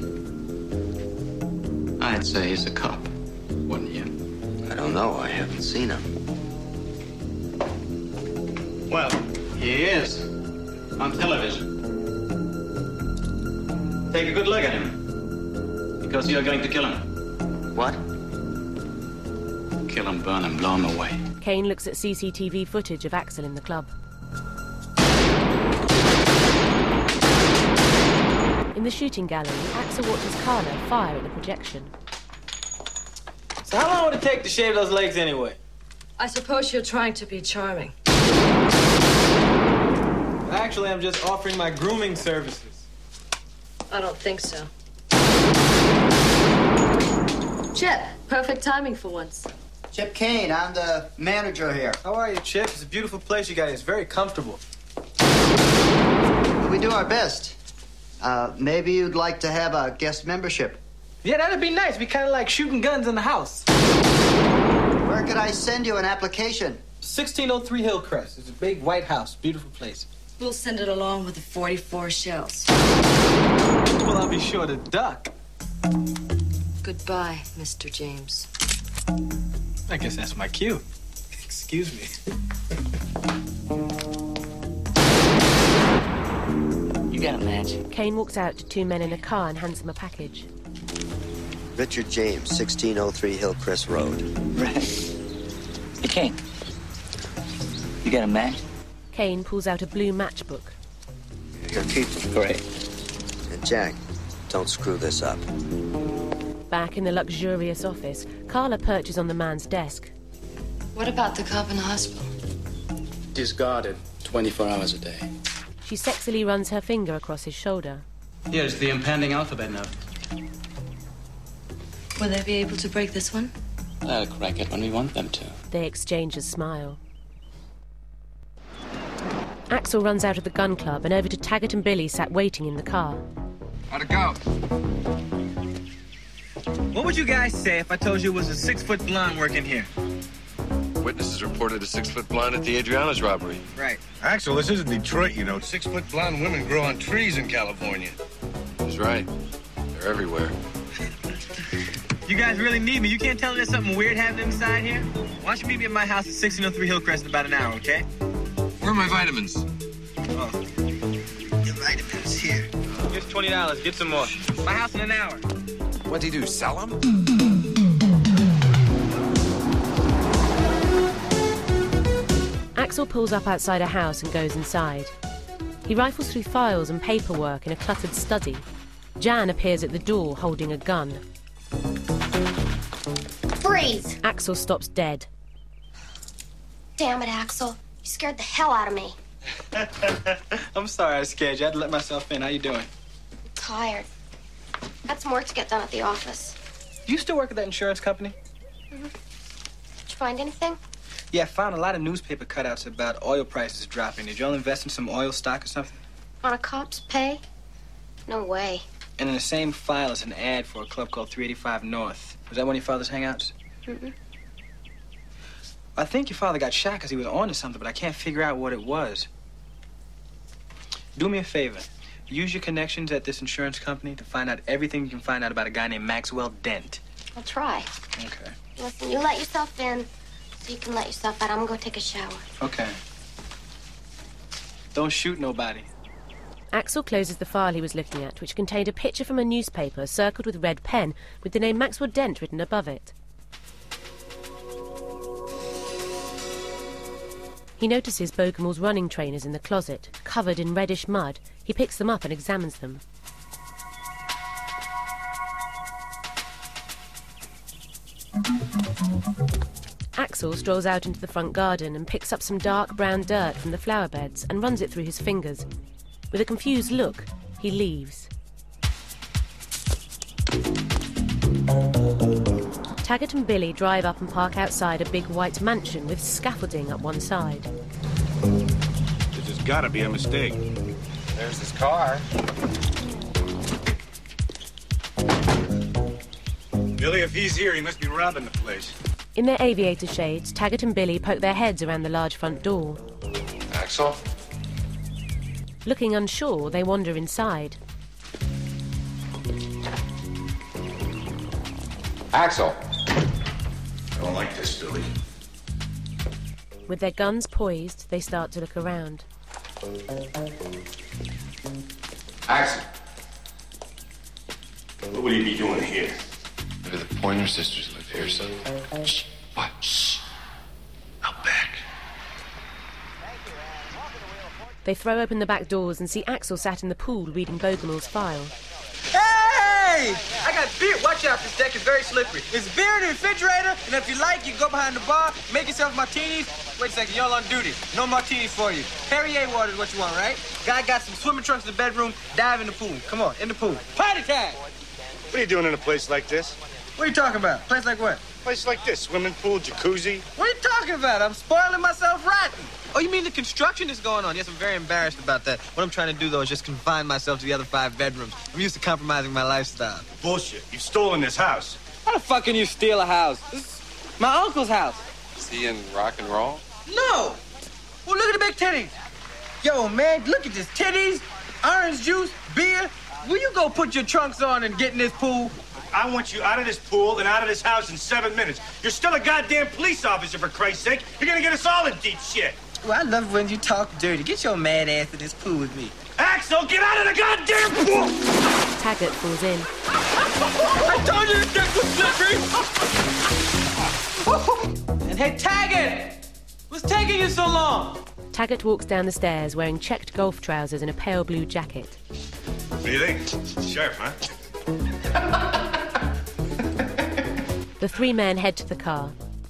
I'd say he's a cop, wouldn't you? I don't know. I haven't seen him. Well, he is. On television. Take a good look at him. Because you're going to kill him. What? Kill him, burn him, blow him away. Kane looks at C C T V footage of Axel in the club. In the shooting gallery, Axel watches Carla fire at the projection. So how long would it take to shave those legs anyway? I suppose you're trying to be charming. Actually, I'm just offering my grooming services. I don't think so. Chip, perfect timing for once. Chip Kane, I'm the manager here. How are you, Chip? It's a beautiful place you got here. It's very comfortable. We do our best. Uh, maybe you'd like to have a guest membership. Yeah, that'd be nice. Be kind of like shooting guns in the house. Where could I send you an application? sixteen oh three Hillcrest. It's a big white house. Beautiful place. We'll send it along with the forty-four shells. Well, I'll be sure to duck. Goodbye, Mister James. I guess that's my cue. Excuse me. You got a match. Kane walks out to two men in a car and hands them a package. Richard James, sixteen oh three Hillcrest Road. Right. Hey, Kane. You got a match? Kane pulls out a blue matchbook. Here, keep them. Great. And Jack, don't screw this up. Back in the luxurious office, Carla perches on the man's desk. What about the cop in the hospital? He's guarded twenty-four hours a day. She sexily runs her finger across his shoulder. Here's the impending alphabet note. Will they be able to break this one? They'll crack it when we want them to. They exchange a smile. Axel runs out of the gun club and over to Taggart and Billy sat waiting in the car. How'd it go? What would you guys say if I told you it was a six-foot blonde working here? Witnesses reported a six-foot blonde at the Adriana's robbery. Right. Axel, this isn't Detroit, you know. Six-foot blonde women grow on trees in California. He's right. They're everywhere. You guys really need me. You can't tell me there's something weird happening inside here? Why don't you meet me at my house at sixteen oh three Hillcrest in about an hour, okay? Where are my vitamins? Oh. Your vitamins here. Here's twenty dollars. Get some more. My house in an hour. What'd he do, sell them? Axel pulls up outside a house and goes inside. He rifles through files and paperwork in a cluttered study. Jan appears at the door holding a gun. Freeze! Axel stops dead. Damn it, Axel. You scared the hell out of me. I'm sorry I scared you. I had to let myself in. How you doing? I'm tired. Got some work to get done at the office. Do you still work at that insurance company? Mm-hmm. Did you find anything? Yeah, I found a lot of newspaper cutouts about oil prices dropping. Did y'all invest in some oil stock or something? On a cop's pay? No way. And in the same file is an ad for a club called three eighty-five North. Was that one of your father's hangouts? Mm-mm. I think your father got shot because he was on to something, but I can't figure out what it was. Do me a favor. Use your connections at this insurance company to find out everything you can find out about a guy named Maxwell Dent. I'll try. Okay. Listen, you let yourself in so you can let yourself out. I'm gonna go take a shower. Okay. Don't shoot nobody. Axel closes the file he was looking at, which contained a picture from a newspaper circled with red pen with the name Maxwell Dent written above it. He notices Bogomol's running trainers in the closet, covered in reddish mud. He picks them up and examines them. Axel strolls out into the front garden and picks up some dark brown dirt from the flower beds and runs it through his fingers. With a confused look, he leaves. Taggart and Billy drive up and park outside a big white mansion with scaffolding up one side. This has got to be a mistake. There's his car. Billy, if he's here, he must be robbing the place. In their aviator shades, Taggart and Billy poke their heads around the large front door. Axel? Looking unsure, they wander inside. Axel! I don't like this, Billy. With their guns poised, they start to look around. Axel! What would he be doing here? Maybe the Pointer Sisters live here, son. Shh. What? Shh. Out back. They throw open the back doors and see Axel sat in the pool reading Bogomol's file. Hey! I got beer. Watch out, this deck is very slippery. There's beer in the refrigerator, and if you like, you can go behind the bar, make yourself martinis. Wait a second, y'all on duty. No martinis for you. Perrier water is what you want, right? Guy got some swimming trunks in the bedroom. Dive in the pool. Come on, in the pool. Party time! What are you doing in a place like this? What are you talking about? Place like what? Place like this, swimming pool, jacuzzi. What are you talking about? I'm spoiling myself rotten. Oh, you mean the construction is going on? Yes, I'm very embarrassed about that. What I'm trying to do, though, is just confine myself to the other five bedrooms. I'm used to compromising my lifestyle. Bullshit. You've stolen this house. How the fuck can you steal a house? This is my uncle's house. Is he in rock and roll? No! Well, look at the big titties. Yo, man, look at this. Titties, orange juice, beer. Will you go put your trunks on and get in this pool? I want you out of this pool and out of this house in seven minutes. You're still a goddamn police officer, for Christ's sake. You're gonna get us all in deep shit. Well, I love when you talk dirty. Get your mad ass in this pool with me. Axel, get out of the goddamn pool! Taggart falls in. I told you this deck was slippery! And hey, Taggart! What's taking you so long? Taggart walks down the stairs wearing checked golf trousers and a pale blue jacket. What do you think? Sharp, huh? The three men head to the car.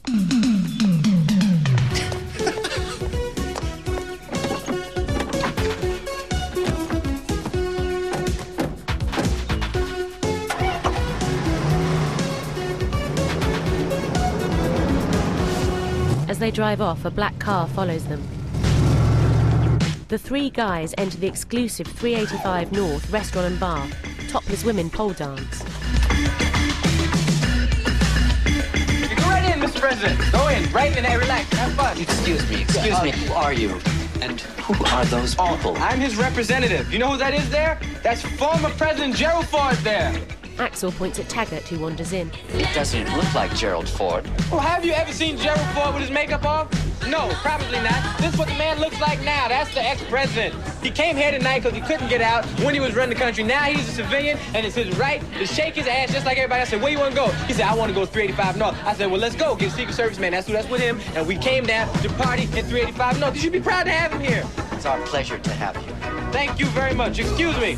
As they drive off, a black car follows them. The three guys enter the exclusive three eighty-five North restaurant and bar. Topless women pole dance. Go right in, Mister ex-president. Go in, right in there, relax, have fun. Excuse me, excuse me. Who are you? And who are those people? Oh, I'm his representative. You know who that is there? That's former President Gerald Ford there. Axel points at Taggart, who wanders in. It doesn't look like Gerald Ford. Well, have you ever seen Gerald Ford with his makeup off? No, probably not. This is what the man looks like now. That's the ex-president. He came here tonight because he couldn't get out when he was running the country. Now he's a civilian, and it's his right to shake his ass just like everybody else. I said, where you want to go? He said, I want to go three eighty-five North. I said, well, let's go. Get a Secret Service man. That's who that's with him. And we came down to party in three eighty-five North. You should be proud to have him here. It's our pleasure to have you. Thank you very much. Excuse me.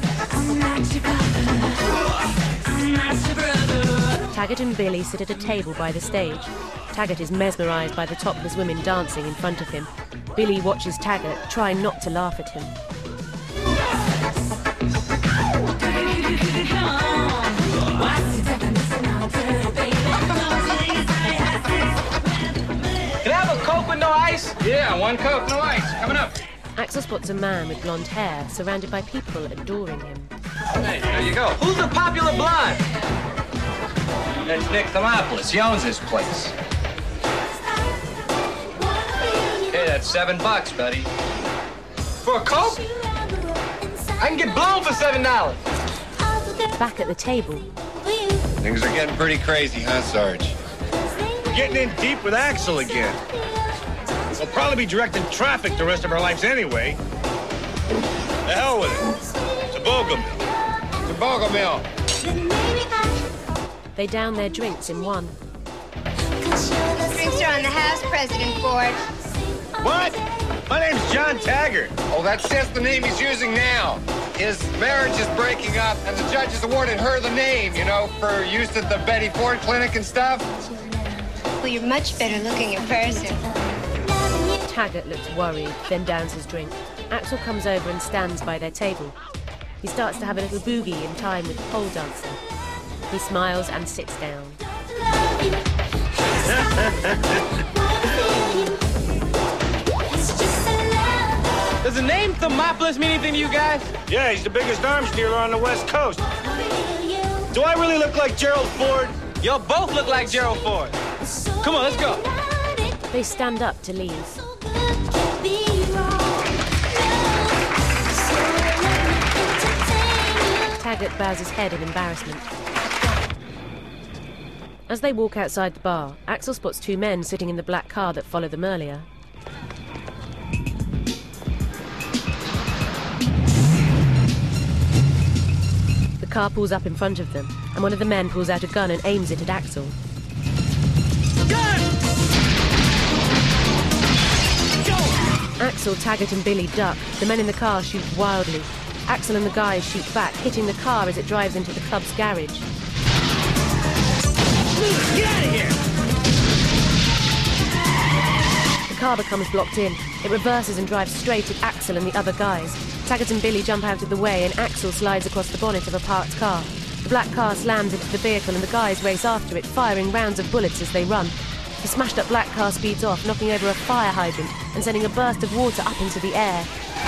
Taggart and Billy sit at a table by the stage. Taggart is mesmerised by the topless women dancing in front of him. Billy watches Taggart, trying not to laugh at him. Can I have a Coke with no ice? Yeah, one Coke, no ice. Coming up. Axel spots a man with blonde hair, surrounded by people adoring him. Hey, there you go. Who's the popular blonde? That's Nick Thermopolis. He owns this place. Hey, that's seven bucks, buddy. For a Coke? I can get blown for seven dollars. Back at the table. Things are getting pretty crazy, huh, Sarge? We're getting in deep with Axel again. We'll probably be directing traffic the rest of our lives anyway. The hell with it. To Bogomil. To Bogomil. They down their drinks in one. Drinks are on the house, President Ford. What? My name's John Taggart. Oh, that's just the name he's using now. His marriage is breaking up, and the judge has awarded her the name, you know, for use at the Betty Ford Clinic and stuff. Well, you're much better looking in person. Taggart looks worried, then downs his drink. Axel comes over and stands by their table. He starts to have a little boogie in time with the pole dancer. He smiles and sits down. Does the name Thermopolis mean anything to you guys? Yeah, he's the biggest arms dealer on the West Coast. Do I really look like Gerald Ford? Y'all both look like Gerald Ford. Come on, let's go. They stand up to leave. Taggart bows his head in embarrassment. As they walk outside the bar, Axel spots two men sitting in the black car that followed them earlier. The car pulls up in front of them, and one of the men pulls out a gun and aims it at Axel. Axel, Taggart and Billy duck. The men in the car shoot wildly. Axel and the guys shoot back, hitting the car as it drives into the club's garage. Get out of here! The car becomes blocked in. It reverses and drives straight at Axel and the other guys. Taggart and Billy jump out of the way and Axel slides across the bonnet of a parked car. The black car slams into the vehicle and the guys race after it, firing rounds of bullets as they run. The smashed-up black car speeds off, knocking over a fire hydrant and sending a burst of water up into the air.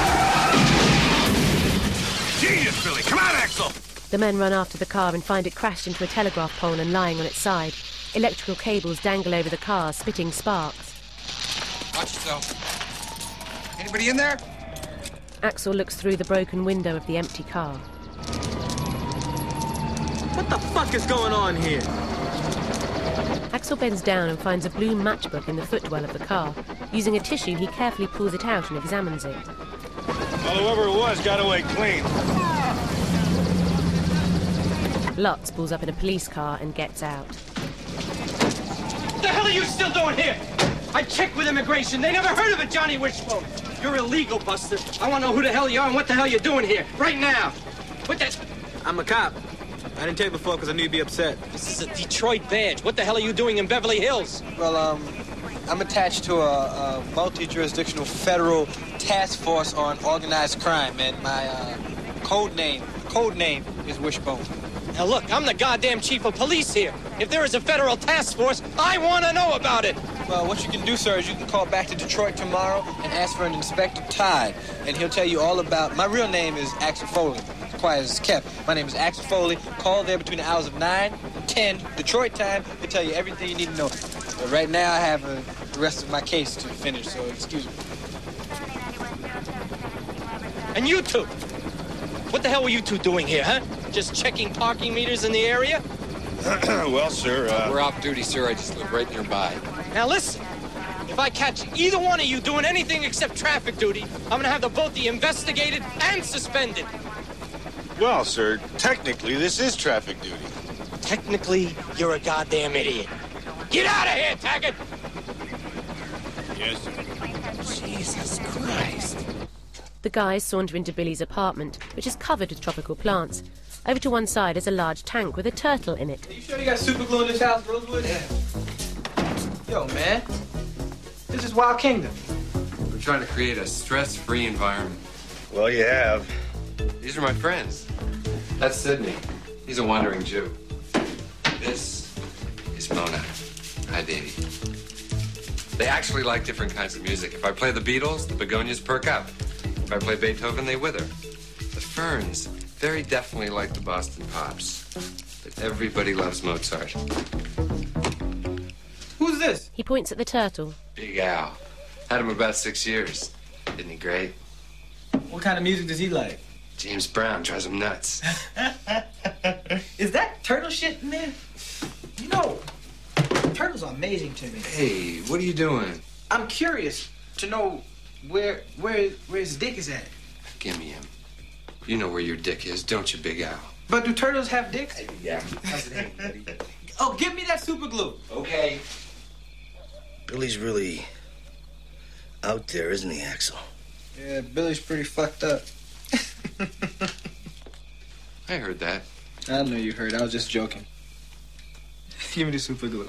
Genius, Billy! Come on, Axel! The men run after the car and find it crashed into a telegraph pole and lying on its side. Electrical cables dangle over the car, spitting sparks. Watch yourself. Anybody in there? Axel looks through the broken window of the empty car. What the fuck is going on here? Axel bends down and finds a blue matchbook in the footwell of the car. Using a tissue, he carefully pulls it out and examines it. Well, whoever it was got away clean. Lutz pulls up in a police car and gets out. What the hell are you still doing here? I checked with immigration. They never heard of a Johnny Wishbone. You're illegal, Buster. I want to know who the hell you are and what the hell you're doing here, right now. What the... I'm a cop. I didn't tell you before because I knew you'd be upset. This is a Detroit badge. What the hell are you doing in Beverly Hills? Well, um, I'm attached to a, a multi-jurisdictional federal task force on organized crime, and my uh, code name, code name is Wishbone. Now look, I'm the goddamn chief of police here. If there is a federal task force, I want to know about it. Well, what you can do, sir, is you can call back to Detroit tomorrow and ask for an Inspector Todd, and he'll tell you all about... My real name is Axel Foley. Quiet as kept. My name is Axel Foley. Call there between the hours of nine and ten, Detroit time. He'll tell you everything you need to know. But right now, I have uh, the rest of my case to finish, so excuse me. And you two? What the hell were you two doing here, huh? Just checking parking meters in the area? Well, sir, uh... We're off duty, sir. I just live right nearby. Now listen, if I catch either one of you doing anything except traffic duty, I'm gonna have the both of you investigated and suspended. Well, sir, technically, this is traffic duty. Technically, you're a goddamn idiot. Get out of here, Taggart! Yes, sir. Jesus Christ. The guys saunter into Billy's apartment, which is covered with tropical plants. Over to one side is a large tank with a turtle in it. Are you sure you got super glue in this house, Rosewood? Yeah. Yo, man. This is Wild Kingdom. We're trying to create a stress-free environment. Well, you have. These are my friends. That's Sidney. He's a wandering Jew. This is Mona. Hi, baby. They actually like different kinds of music. If I play the Beatles, the begonias perk up. If I play Beethoven, they wither. The ferns very definitely like the Boston Pops. But everybody loves Mozart. Who's this? He points at the turtle. Big Al. Had him about six years. Isn't he great? What kind of music does he like? James Brown drives him nuts. Is that turtle shit in there? You know, turtles are amazing to me. Hey, what are you doing? I'm curious to know where where where his dick is at. Give me him. You know where your dick is, don't you, Big Al? But do turtles have dicks? Yeah. How's it hang, buddy? Oh, give me that super glue. Okay. Billy's really out there, isn't he, Axel? Yeah, Billy's pretty fucked up. I heard that. I know you heard. I was just joking. Give me the super glue.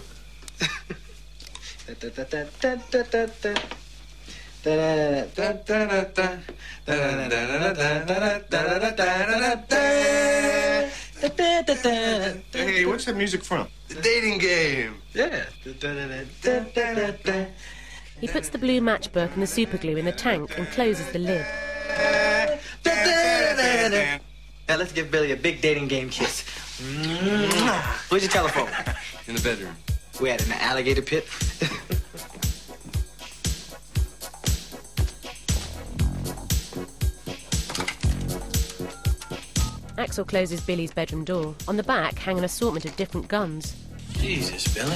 Hey, what's that music from? The dating game. Yeah. He puts the blue matchbook and the superglue in the tank and closes the lid. Now let's give Billy a big dating game kiss. Where's your telephone? In the bedroom. We at in the alligator pit. Axel closes Billy's bedroom door. On the back hang an assortment of different guns. Jesus, Billy.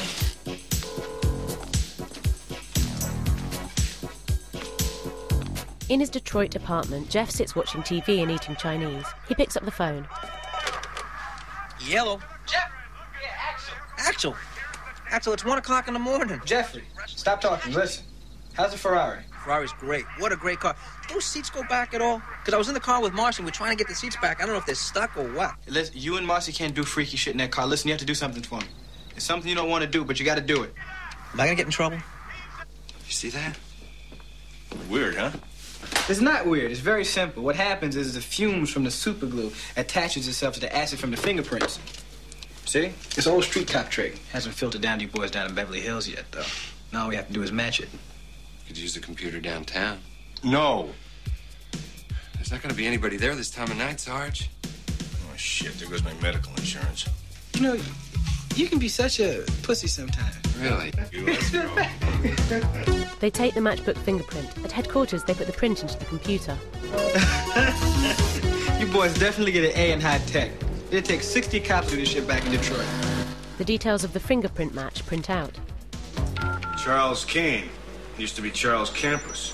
In his Detroit apartment, Jeff sits watching T V and eating Chinese. He picks up the phone. Yellow. Jeff! Yeah, Axel. Axel. Axel, it's one o'clock in the morning. Jeffrey, stop talking. Listen. How's the Ferrari? Ferrari's great. What a great car. Did those seats go back at all? Because I was in the car with Marcy and we're trying to get the seats back. I don't know if they're stuck or what. Listen, you and Marcy can't do freaky shit in that car. Listen, you have to do something for me. It's something you don't want to do, but you got to do it. Am I going to get in trouble? You see that? Weird, huh? It's not weird. It's very simple. What happens is the fumes from the super glue attaches itself to the acid from the fingerprints. See? It's an old street cop trick. Hasn't filtered down to you boys down in Beverly Hills yet, though. Now all we have to do is match it. Could use the computer downtown. No. There's not going to be anybody there this time of night, Sarge. Oh, shit. There goes my medical insurance. You know, you can be such a pussy sometimes. Really? They take the matchbook fingerprint. At headquarters, they put the print into the computer. You boys definitely get an A in high tech. It'd take sixty cops to do this shit back in Detroit. The details of the fingerprint match print out. Charles Kane. Used to be Charles Campus.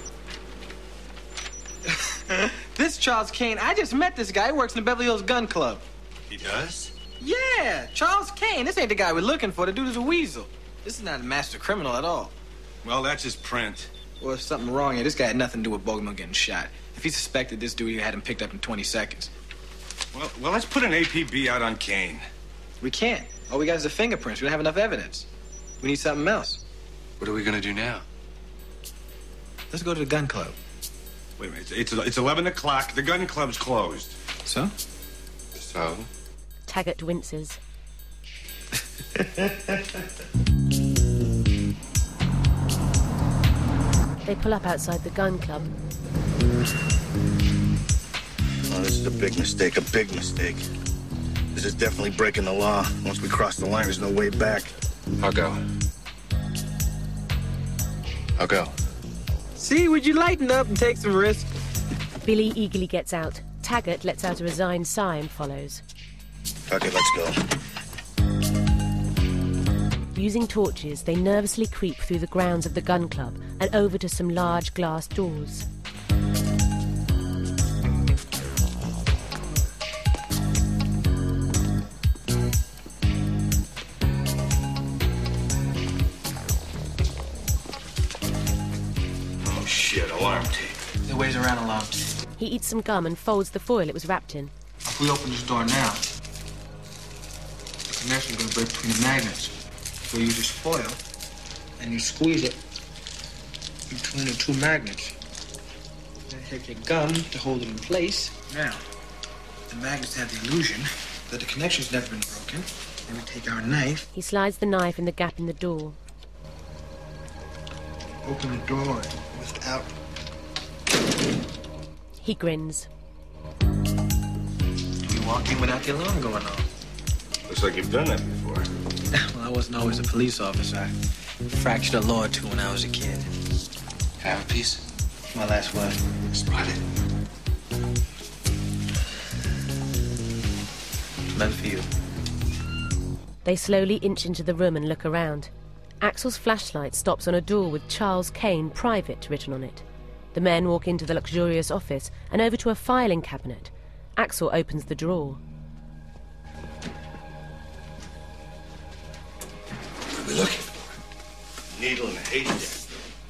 This Charles Kane, I just met this guy. He works in the Beverly Hills Gun Club. He does? Yeah, Charles Kane. This ain't the guy we're looking for. The dude is a weasel. This is not a master criminal at all. Well, that's his print. Well, there's something wrong here. This guy had nothing to do with Bogeyman getting shot. If he suspected this dude, he had him picked up in twenty seconds. Well, well, let's put an A P B out on Kane. We can't. All we got is the fingerprints. We don't have enough evidence. We need something else. What are we going to do now? Let's go to the gun club. Wait a minute. It's, it's eleven o'clock. The gun club's closed. So? So? Taggart winces. They pull up outside the gun club. Oh, this is a big mistake, a big mistake. This is definitely breaking the law. Once we cross the line, there's no way back. I'll go. I'll go. See, would you lighten up and take some risks? Billy eagerly gets out. Taggart lets out a resigned sigh and follows. Fuck it, let's go. Using torches, they nervously creep through the grounds of the gun club and over to some large glass doors. Oh shit, alarm tape. It weighs around a lump. He eats some gum and folds the foil it was wrapped in. If we open this door now, the connection's gonna break between the magnets. So you use this foil and you squeeze it between the two magnets. Then take your gum to hold it in place. Now, the magnets have the illusion that the connection's never been broken. Then we take our knife. He slides the knife in the gap in the door. Open the door and lift it out. He grins. You walk in without the alarm going on. Looks like you've done that before. Well, I wasn't always a police officer. I fractured a law or two when I was a kid. Have a piece? My last one. Spot it. None for you. They slowly inch into the room and look around. Axel's flashlight stops on a door with Charles Kane, Private, written on it. The men walk into the luxurious office and over to a filing cabinet. Axel opens the drawer. What are we looking for? Needle in a haystack.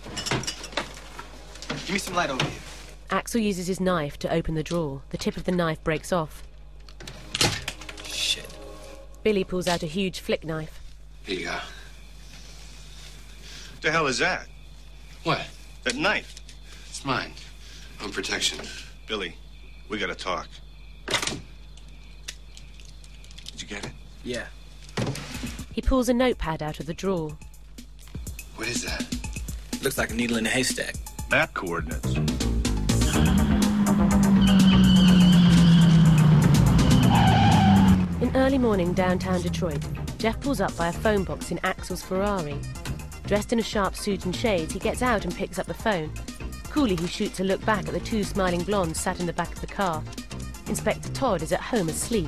Give me some light over here. Axel uses his knife to open the drawer. The tip of the knife breaks off. Shit. Billy pulls out a huge flick knife. Here you go. What the hell is that? What? That knife. It's mine. Own protection. Billy, we gotta talk. Did you get it? Yeah. He pulls a notepad out of the drawer. What is that? Looks like a needle in a haystack. Map coordinates. In early morning downtown Detroit, Jeff pulls up by a phone box in Axel's Ferrari. Dressed in a sharp suit and shades, he gets out and picks up the phone. Coolly, he shoots a look back at the two smiling blondes sat in the back of the car. Inspector Todd is at home asleep.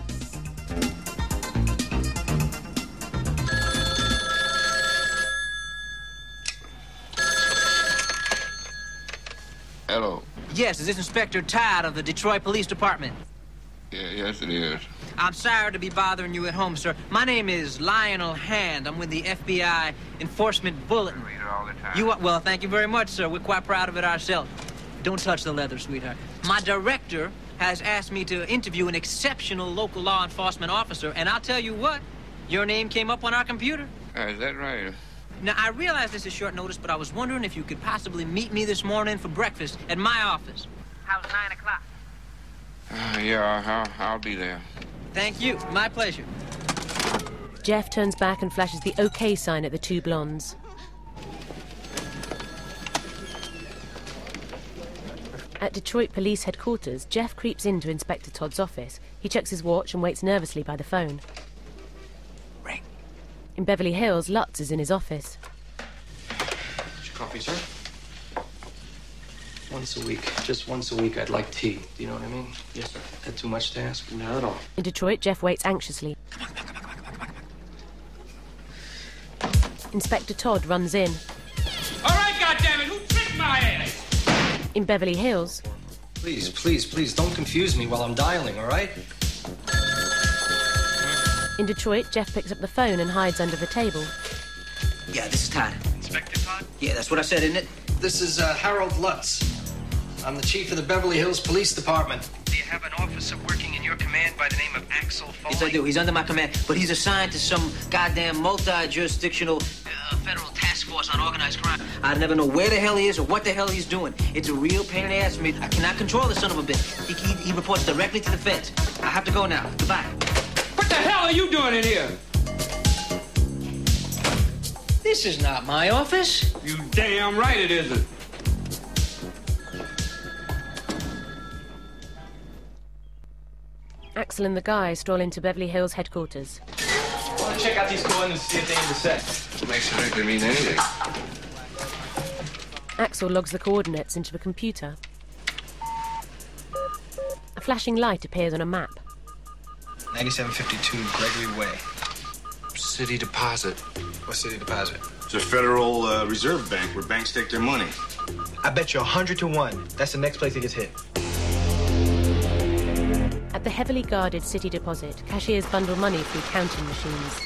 Hello. Yes, is this Inspector Todd of the Detroit Police Department? Yeah, yes, it is. I'm sorry to be bothering you at home, sir. My name is Lionel Hand. I'm with the F B I Enforcement Bulletin. Read it all the time. You are, well, thank you very much, sir. We're quite proud of it ourselves. Don't touch the leather, sweetheart. My director has asked me to interview an exceptional local law enforcement officer, and I'll tell you what, your name came up on our computer. Uh, is that right? Now, I realize this is short notice, but I was wondering if you could possibly meet me this morning for breakfast at my office. How's nine o'clock? Uh, yeah, I'll, I'll be there. Thank you. My pleasure. Jeff turns back and flashes the OK sign at the two blondes. At Detroit Police Headquarters, Jeff creeps into Inspector Todd's office. He checks his watch and waits nervously by the phone. Ring. In Beverly Hills, Lutz is in his office. What's your coffee, sir? Once a week. Just once a week, I'd like tea. Do you know what I mean? Yes, sir. That too much to ask? Not at all. In Detroit, Jeff waits anxiously. Come on, come on, come on, come on, come on. Inspector Todd runs in. All right, goddammit, who tricked my ass? In Beverly Hills... Please, please, please, don't confuse me while I'm dialing, all right? In Detroit, Jeff picks up the phone and hides under the table. Yeah, this is Todd. Inspector Todd? Yeah, that's what I said, isn't it? This is uh, Harold Lutz. I'm the chief of the Beverly Hills Police Department. Do you have an officer working in your command by the name of Axel Foley? Yes, I do. He's under my command, but he's assigned to some goddamn multi-jurisdictional uh, federal task force on organized crime. I never know where the hell he is or what the hell he's doing. It's a real pain in the ass for me. I cannot control the son of a bitch. He, he, he reports directly to the feds. I have to go now. Goodbye. What the hell are you doing in here? This is not my office. You damn right it isn't. Axel and the guy stroll into Beverly Hills headquarters. I want to check out these coins and see if they intersect. Makes sure they could mean anything. Axel logs the coordinates into a computer. A flashing light appears on a map. ninety-seven fifty-two Gregory Way. City Deposit. What City Deposit? It's a Federal uh, Reserve Bank where banks take their money. I bet you a hundred to one. That's the next place it gets hit. At the heavily guarded City Deposit, cashiers bundle money through counting machines.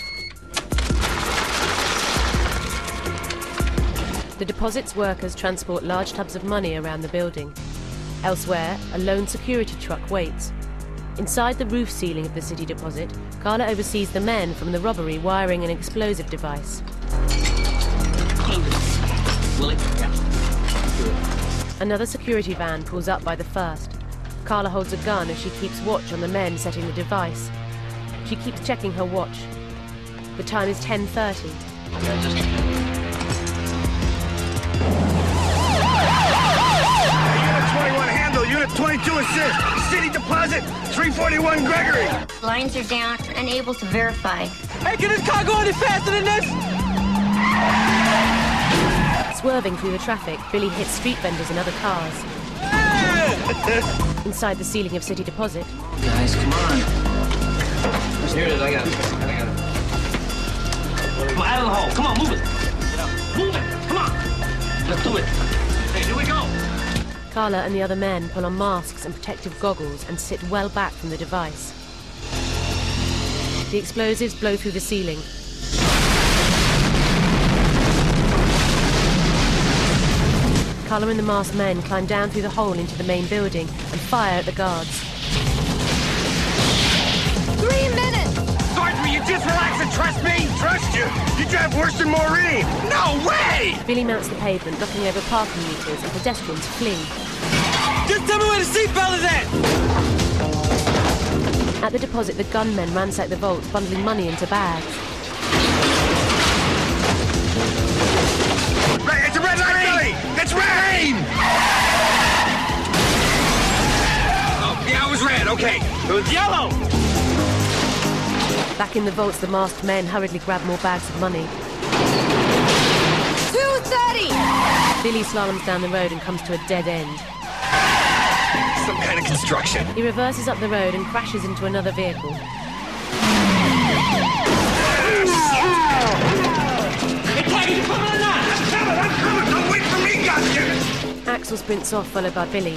The deposit's workers transport large tubs of money around the building. Elsewhere, a lone security truck waits. Inside the roof ceiling of the City Deposit, Carla oversees the men from the robbery wiring an explosive device. Another security van pulls up by the first. Carla holds a gun as she keeps watch on the men setting the device. She keeps checking her watch. The time is ten thirty. Unit twenty-one handle, Unit twenty-two assist. City Deposit, three forty-one Gregory. Lines are down, unable to verify. Hey, can this car go any faster than this? Swerving through the traffic, Billy hits street vendors and other cars. Inside the ceiling of City Deposit. Guys, come on. Here it is, I got it. I got it. Come on, out of the hole. Come on, move it. Move it. Come on. Let's do it. Hey, here we go. Carla and the other men pull on masks and protective goggles and sit well back from the device. The explosives blow through the ceiling. Carla and the masked men climb down through the hole into the main building and fire at the guards. Three minutes! Sergeant, will you just relax and trust me? Trust you? You drive worse than Maureen. No way! Billy mounts the pavement, knocking over parking meters, and pedestrians flee. Just tell me where the seatbelt is at! At the deposit, the gunmen ransack the vault, bundling money into bags. Right, it's a red light, Billy! It's red! Oh, yeah, it was red, okay. It was yellow! Back in the vaults, the masked men hurriedly grab more bags of money. two thirty! Billy slaloms down the road and comes to a dead end. Some kind of construction. He reverses up the road and crashes into another vehicle. Hey, Tiger, you coming or not? I'm coming, I'm coming! Don't wait for me, goddammit! Axel sprints off, followed by Billy.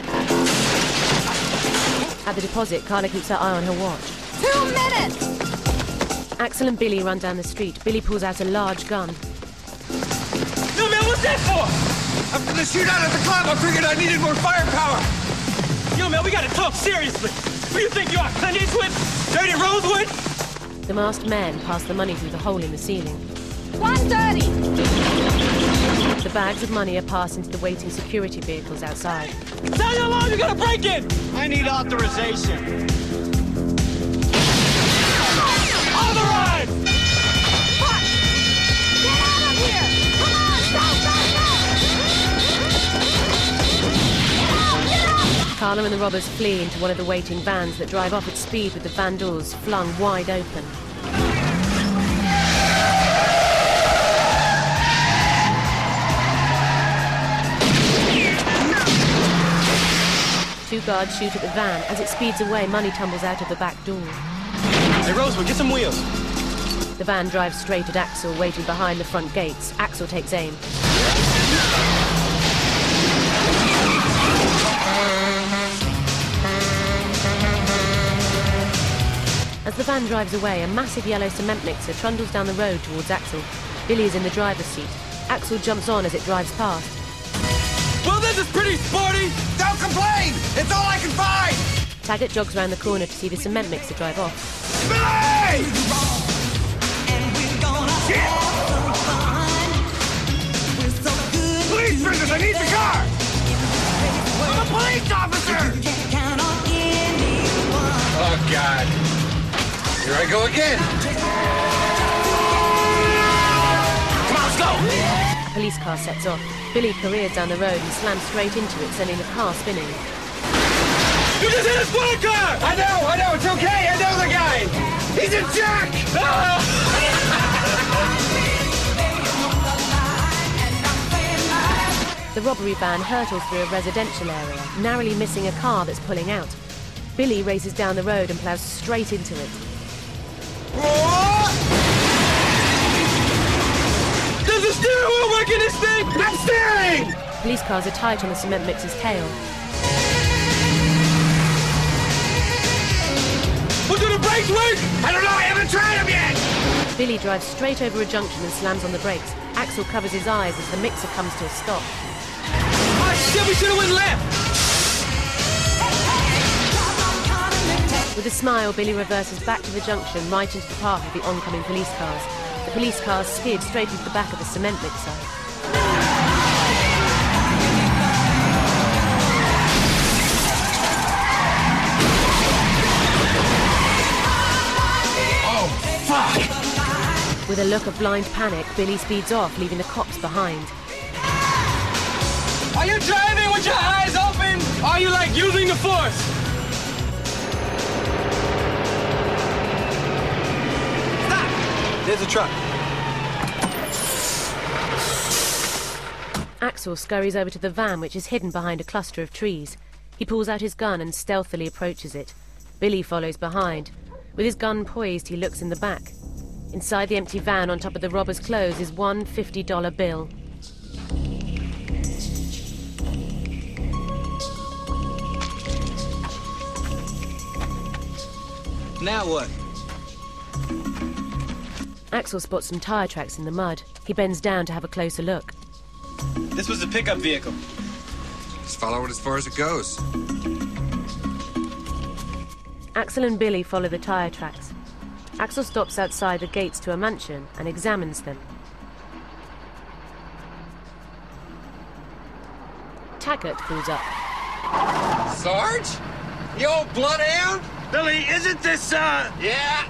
At the deposit, Carla keeps her eye on her watch. Two minutes! Axel and Billy run down the street. Billy pulls out a large gun. No, man, what's that for? After the shootout at the club, I figured I needed more firepower. Yo, man, we gotta talk seriously. Who do you think you are, Clint Eastwood? Dirty Rosewood? The masked men pass the money through the hole in the ceiling. one thirty! The bags of money are passed into the waiting security vehicles outside. Tell you how long you gotta break in! I need authorization. On the ride! Fuck! Get out of here! Come on! Go, go, go! Get out! Get out! Carla and the robbers flee into one of the waiting vans that drive off at speed with the van doors flung wide open. Two guards shoot at the van. As it speeds away, money tumbles out of the back door. Hey, Rosewood, get some wheels. The van drives straight at Axel, waiting behind the front gates. Axel takes aim. As the van drives away, a massive yellow cement mixer trundles down the road towards Axel. Billy is in the driver's seat. Axel jumps on as it drives past. Well, this is pretty sporty! Don't complain! It's all I can find! Taggart jogs round the corner to see the cement mixer drive off. Billy! Police business! I need the car! I'm a police officer! Oh, God. Here I go again. Come on, let's go! A police car sets off. Billy careers down the road and slams straight into it, sending the car spinning. You just hit a squad car! I know, I know, it's okay. I know the guy. He's a jerk! The robbery van hurtles through a residential area, narrowly missing a car that's pulling out. Billy races down the road and plows straight into it. There's a steering wheel working this thing! I'm steering! Police cars are tight on the cement mixer's tail. Well, do the brakes work? I don't know, I haven't tried them yet! Billy drives straight over a junction and slams on the brakes. Axel covers his eyes as the mixer comes to a stop. Oh shit, we should have went left! With a smile, Billy reverses back to the junction, right into the path of the oncoming police cars. The police cars skid straight into the back of the cement mixer. With a look of blind panic, Billy speeds off, leaving the cops behind. Are you driving with your eyes open? Or are you, like, using the force? Stop! There's a truck. Axel scurries over to the van, which is hidden behind a cluster of trees. He pulls out his gun and stealthily approaches it. Billy follows behind. With his gun poised, he looks in the back. Inside the empty van, on top of the robber's clothes, is one fifty dollar bill. Now what? Axel spots some tire tracks in the mud. He bends down to have a closer look. This was a pickup vehicle. Just follow it as far as it goes. Axel and Billy follow the tire tracks. Axel stops outside the gates to a mansion and examines them. Taggart pulls up. Sarge? You old bloodhound? Billy, isn't this, uh... Yeah?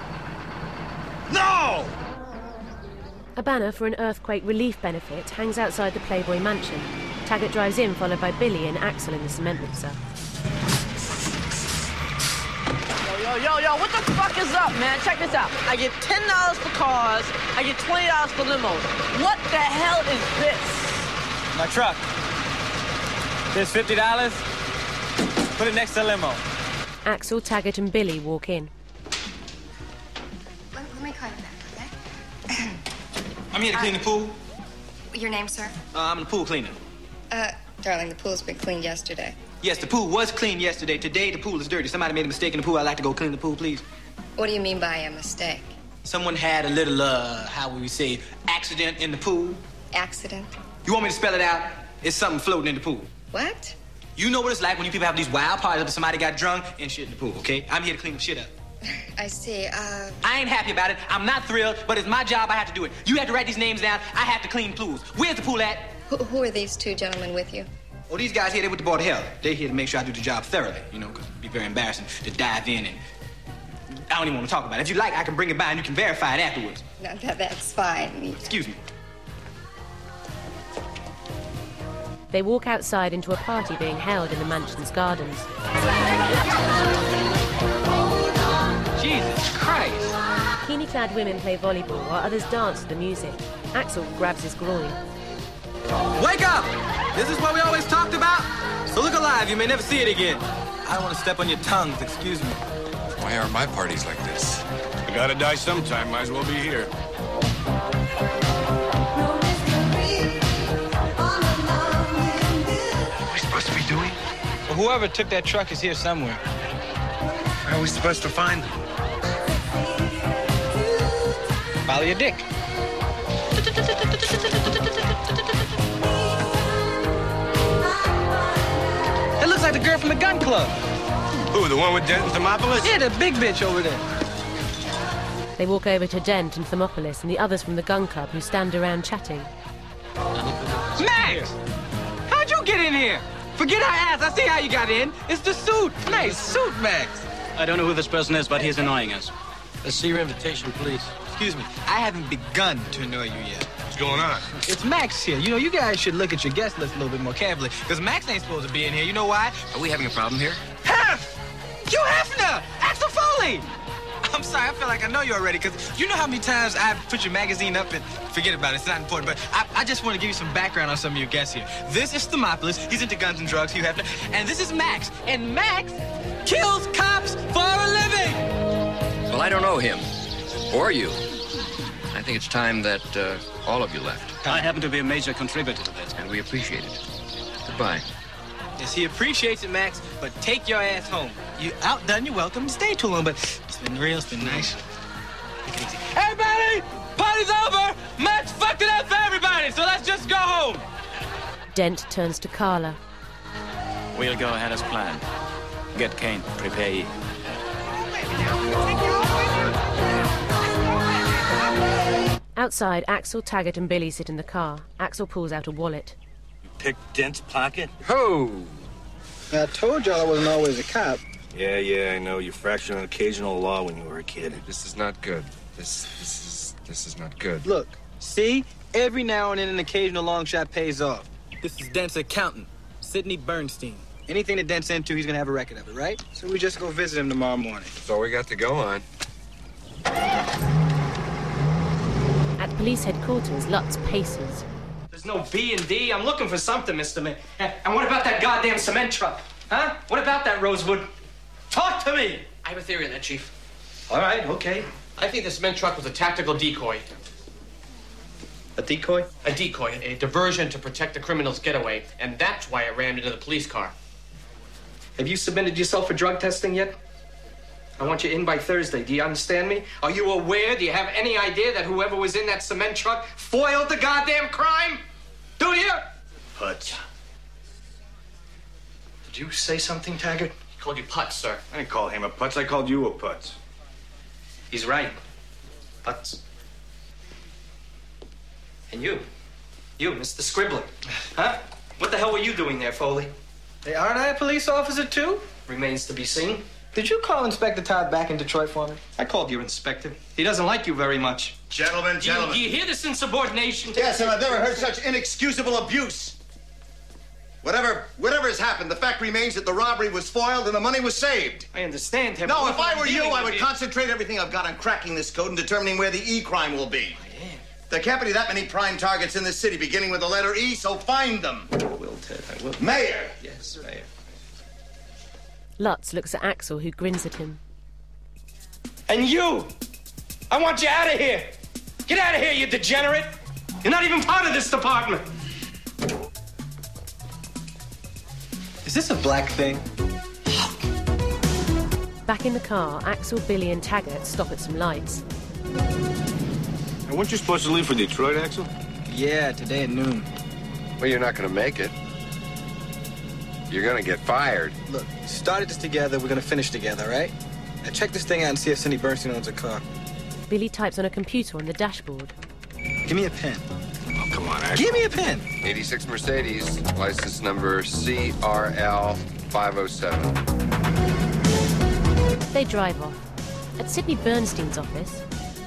No! A banner for an earthquake relief benefit hangs outside the Playboy mansion. Taggart drives in, followed by Billy and Axel in the cement mixer. Yo, yo, yo, what the fuck is up, man? Check this out. I get ten dollars for cars, I get twenty dollars for limos. What the hell is this? My truck. There's fifty dollars. Put it next to the limo. Axel, Taggart and Billy walk in. Let, let me call you back, okay? I'm here to clean the pool. Your name, sir? Uh, I'm the pool cleaner. Uh, darling, the pool's been cleaned yesterday. Yes, the pool was clean yesterday. Today, the pool is dirty. Somebody made a mistake in the pool. I'd like to go clean the pool, please. What do you mean by a mistake? Someone had a little, uh, how would we say, accident in the pool. Accident? You want me to spell it out? It's something floating in the pool. What? You know what it's like when you people have these wild parties after somebody got drunk and shit in the pool, okay? I'm here to clean the shit up. I see, uh... I ain't happy about it. I'm not thrilled, but it's my job. I have to do it. You have to write these names down. I have to clean pools. Where's the pool at? Who, who are these two gentlemen with you? Oh, these guys here, they with the Board of Health. They're here to make sure I do the job thoroughly, you know, because it'd be very embarrassing to dive in and... I don't even want to talk about it. If you like, I can bring it by and you can verify it afterwards. No, that, that's fine. Excuse me. They walk outside into a party being held in the mansion's gardens. Jesus Christ! Bikini-clad women play volleyball while others dance to the music. Axel grabs his groin. Wake up! This is what we always talked about? So look alive, you may never see it again. I don't want to step on your tongues, excuse me. Why are my parties like this? I gotta die sometime, might as well be here. What are we supposed to be doing? Well, whoever took that truck is here somewhere. How are we supposed to find them? Follow your dick. That looks like the girl from the gun club. Who, the one with Dent and Thermopolis? Yeah, the big bitch over there. They walk over to Dent and Thermopolis and the others from the gun club who stand around chatting. Max! How'd you get in here? Forget our ass, I see how you got in. It's the suit. Nice suit, Max. I don't know who this person is, but he's annoying us. Let's see your invitation, please. Excuse me, I haven't begun to annoy you yet. What's going on? It's Max here. You know, you guys should look at your guest list a little bit more carefully, because Max ain't supposed to be in here. You know why? Are we having a problem here? Hef! You Hefner! Axel Foley! I'm sorry, I feel like I know you already, because you know how many times I've put your magazine up and forget about it, it's not important, but I, I just want to give you some background on some of your guests here. This is Thermopolis, he's into guns and drugs, Hugh Hefner, and this is Max, and Max kills cops for a living! Well, I don't know him, or you. I think it's time that uh, all of you left. I happen to be a major contributor to this. And we appreciate it. Goodbye. Yes, he appreciates it, Max, but take your ass home. You outdone your welcome to stay too long, but it's been real, it's been nice. Take it easy. Everybody, party's over! Max fucked it up for everybody, so let's just go home! Dent turns to Carla. We'll go ahead as planned. Get Kane, prepare ye. Outside, Axel, Taggart, and Billy sit in the car. Axel pulls out a wallet. Picked Dent's pocket? Ho! I told y'all I wasn't always a cop. Yeah, yeah, I know. You fractured an occasional law when you were a kid. This is not good. This, this is, this is not good. Look, see? Every now and then an occasional long shot pays off. This is Dent's accountant, Sidney Bernstein. Anything that Dent's into, he's gonna have a record of it, right? So we just go visit him tomorrow morning. That's all we got to go on. At police headquarters, Lutz paces. There's no B and D. I'm looking for something, Mister Man. And what about that goddamn cement truck? Huh? What about that, Rosewood? Talk to me! I have a theory on that, Chief. All right, okay. I think the cement truck was a tactical decoy. A decoy? A decoy, a diversion to protect the criminal's getaway. And that's why it rammed into the police car. Have you submitted yourself for drug testing yet? I want you in by Thursday. Do you understand me? Are you aware? Do you have any idea that whoever was in that cement truck foiled the goddamn crime? Do you? Putz. Did you say something, Taggart? He called you Putz, sir. I didn't call him a putz. I called you a putz. He's right. Putz. And you. You, Mister Scribbler. Huh? What the hell were you doing there, Foley? Hey, aren't I a police officer, too? Remains to be seen. Did you call Inspector Todd back in Detroit for me? I called your inspector. He doesn't like you very much. Gentlemen, gentlemen. Do you, do you hear this insubordination? Yes, and I've never heard such inexcusable abuse. Whatever, whatever has happened, the fact remains that the robbery was foiled and the money was saved. I understand him. No, if I were you, I would you. concentrate everything I've got on cracking this code and determining where the E crime will be. I am. There can't be that many prime targets in this city beginning with the letter E, so find them. I will, Ted, I will. Mayor! Yes, Mayor. Lutz looks at Axel, who grins at him. And you! I want you out of here! Get out of here, you degenerate! You're not even part of this department! Is this a black thing? Back in the car, Axel, Billy, and Taggart stop at some lights. Now, weren't you supposed to leave for Detroit, Axel? Yeah, today at noon. Well, you're not going to make it. You're going to get fired. Look, started this together, we're going to finish together, right? Now check this thing out and see if Cindy Bernstein owns a car. Billy types on a computer on the dashboard. Give me a pen. Oh, come on, Axel. Give me a pen. eighty-six Mercedes, license number C R L five oh seven. They drive off. At Sidney Bernstein's office...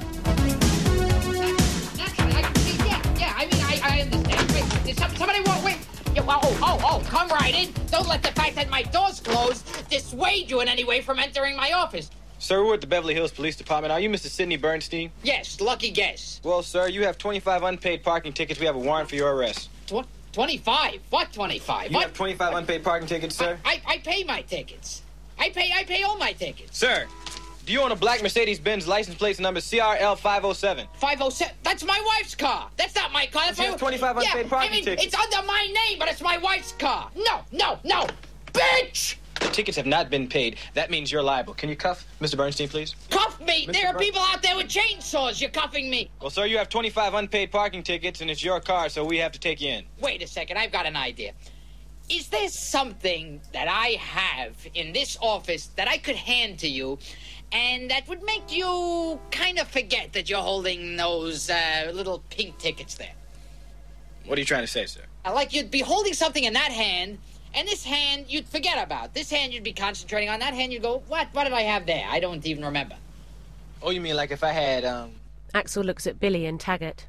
Yeah, yeah, I mean, I, I understand. Wait, did some, somebody want, wait. Yeah, well, oh, oh, oh, come right in. Don't let the fact that my door's closed dissuade you in any way from entering my office. Sir, we're at the Beverly Hills Police Department. Are you Mister Sidney Bernstein? Yes, lucky guess. Well, sir, you have twenty-five unpaid parking tickets. We have a warrant for your arrest. Tw- twenty-five? What twenty-five? You what? have twenty-five unpaid parking tickets, sir? I, I, I pay my tickets. I pay I pay all my tickets. Sir, do you own a black Mercedes-Benz license plate number C R L five oh seven? five oh seven? That's my wife's car. That's not my car. That's She my has twenty-five yeah, unpaid parking I mean, tickets. it's under my name, but it's my wife's car. No, no, no. Bitch! The tickets have not been paid. That means you're liable. Can you cuff Mister Bernstein, please? Cuff me! Mister There are Bern- people out there with chainsaws. You're cuffing me. Well, sir, you have twenty-five unpaid parking tickets, and it's your car, so we have to take you in. Wait a second. I've got an idea. Is there something that I have in this office that I could hand to you and that would make you kind of forget that you're holding those uh, little pink tickets there? What are you trying to say, sir? Uh, Like you'd be holding something in that hand, and this hand you'd forget about. This hand you'd be concentrating on. That hand you'd go, what? What did I have there? I don't even remember. Oh, you mean like if I had, um... Axel looks at Billy and Taggart.